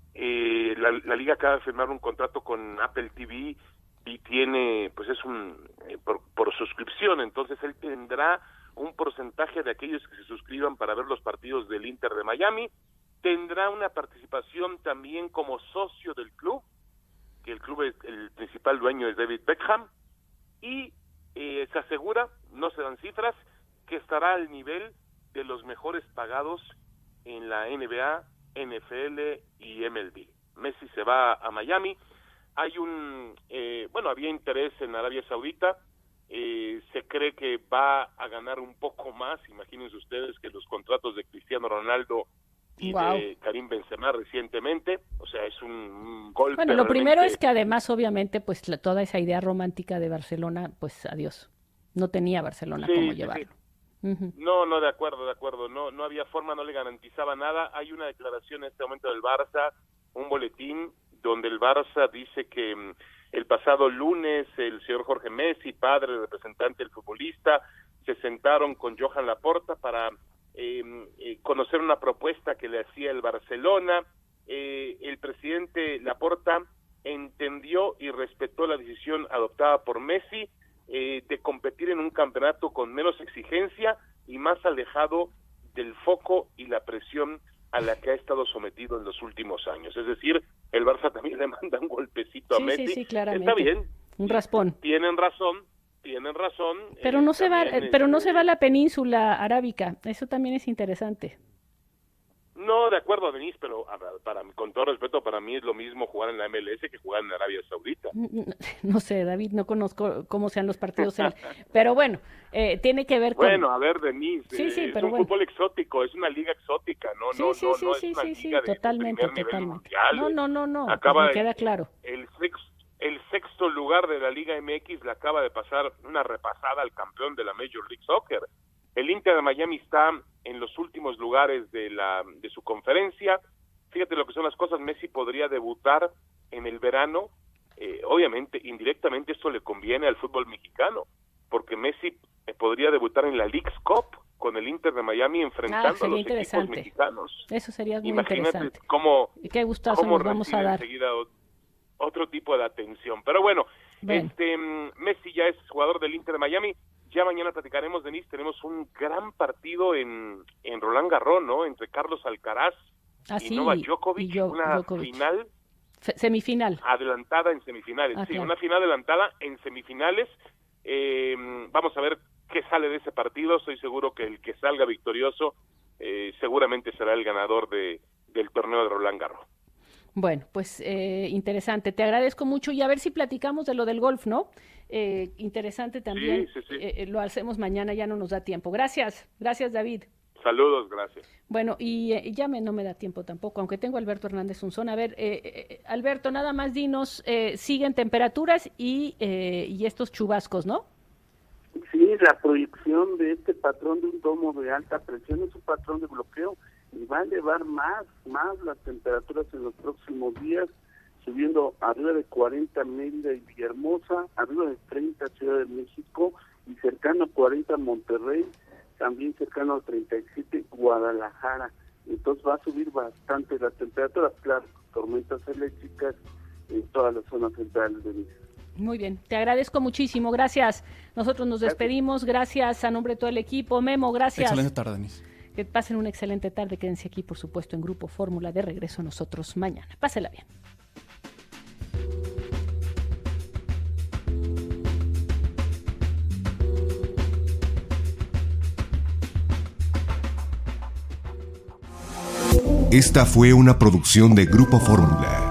La liga acaba de firmar un contrato con Apple TV y tiene, pues es por suscripción, entonces él tendrá un porcentaje de aquellos que se suscriban para ver los partidos del Inter de Miami. Tendrá una participación también como socio del club, que el club, el principal dueño es David Beckham, y se asegura, no se dan cifras, que estará al nivel de los mejores pagados en la NBA, NFL y MLB. Messi se va a Miami. Hay había interés en Arabia Saudita. Se cree que va a ganar un poco más, imagínense ustedes, que los contratos de Cristiano Ronaldo y de Karim Benzema recientemente. O sea, es un golpe. Bueno, lo primero es que además, obviamente, pues toda esa idea romántica de Barcelona, pues adiós. No tenía Barcelona cómo llevarlo. Sí. No, de acuerdo. No había forma, no le garantizaba nada. Hay una declaración en este momento del Barça, un boletín donde el Barça dice que el pasado lunes el señor Jorge Messi, padre, representante del futbolista, se sentaron con Johan Laporta para conocer una propuesta que le hacía el Barcelona. El presidente Laporta entendió y respetó la decisión adoptada por Messi de competir en un campeonato con menos exigencia y más alejado del foco y la presión a la que ha estado sometido en los últimos años. Es decir, el Barça también le manda un golpecito a Messi. Sí, claramente. Está bien. Un raspón. Tienen razón. Pero no se va a la península arábica. Eso también es interesante. No, de acuerdo, Denise, pero con todo respeto, para mí es lo mismo jugar en la MLS que jugar en Arabia Saudita. No sé, David, no conozco cómo sean los partidos, pero bueno, tiene que ver con... Bueno, a ver, Denise, sí, pero es un fútbol exótico, es una liga exótica, no es una liga de totalmente. primer nivel mundial. No, acaba me queda claro. El sexto lugar de la Liga MX le acaba de pasar una repasada al campeón de la Major League Soccer. El Inter de Miami está en los últimos lugares de su conferencia. Fíjate lo que son las cosas. Messi podría debutar en el verano. Obviamente, indirectamente esto le conviene al fútbol mexicano, porque Messi podría debutar en la Leagues Cup con el Inter de Miami enfrentando a los equipos mexicanos. Eso sería muy Imagínate interesante. Cómo nos vamos a dar. Enseguida otro tipo de atención. Pero bueno, Messi ya es jugador del Inter de Miami. Ya mañana platicaremos, Denise, tenemos un gran partido en Roland Garros, ¿no? Entre Carlos Alcaraz y Novak Djokovic, final semifinal adelantada en semifinales. Sí, una final adelantada en semifinales. Vamos a ver qué sale de ese partido. Estoy seguro que el que salga victorioso seguramente será el ganador del torneo de Roland Garros. Bueno, pues interesante. Te agradezco mucho y a ver si platicamos de lo del golf, ¿no? Interesante también. Sí. Lo hacemos mañana, ya no nos da tiempo. Gracias, David. Saludos, gracias. Bueno, y ya no me da tiempo tampoco, aunque tengo a Alberto Hernández Unzón. A ver, Alberto, nada más dinos, siguen temperaturas y estos chubascos, ¿no? Sí, la proyección de este patrón de un domo de alta presión es un patrón de bloqueo y va a elevar más las temperaturas en los próximos días, subiendo arriba de 40 Mérida y Villahermosa, arriba de 30 Ciudad de México y cercano a 40 Monterrey, también cercano a 37 Guadalajara. Entonces va a subir bastante las temperaturas, claro, tormentas eléctricas en toda la zona central de México. Muy bien, te agradezco muchísimo, gracias. Nosotros nos despedimos, gracias a nombre de todo el equipo. Memo, gracias. Excelente tarde, Denise. Que pasen una excelente tarde, quédense aquí, por supuesto, en Grupo Fórmula. De regreso nosotros mañana. Pásela bien. Esta fue una producción de Grupo Fórmula.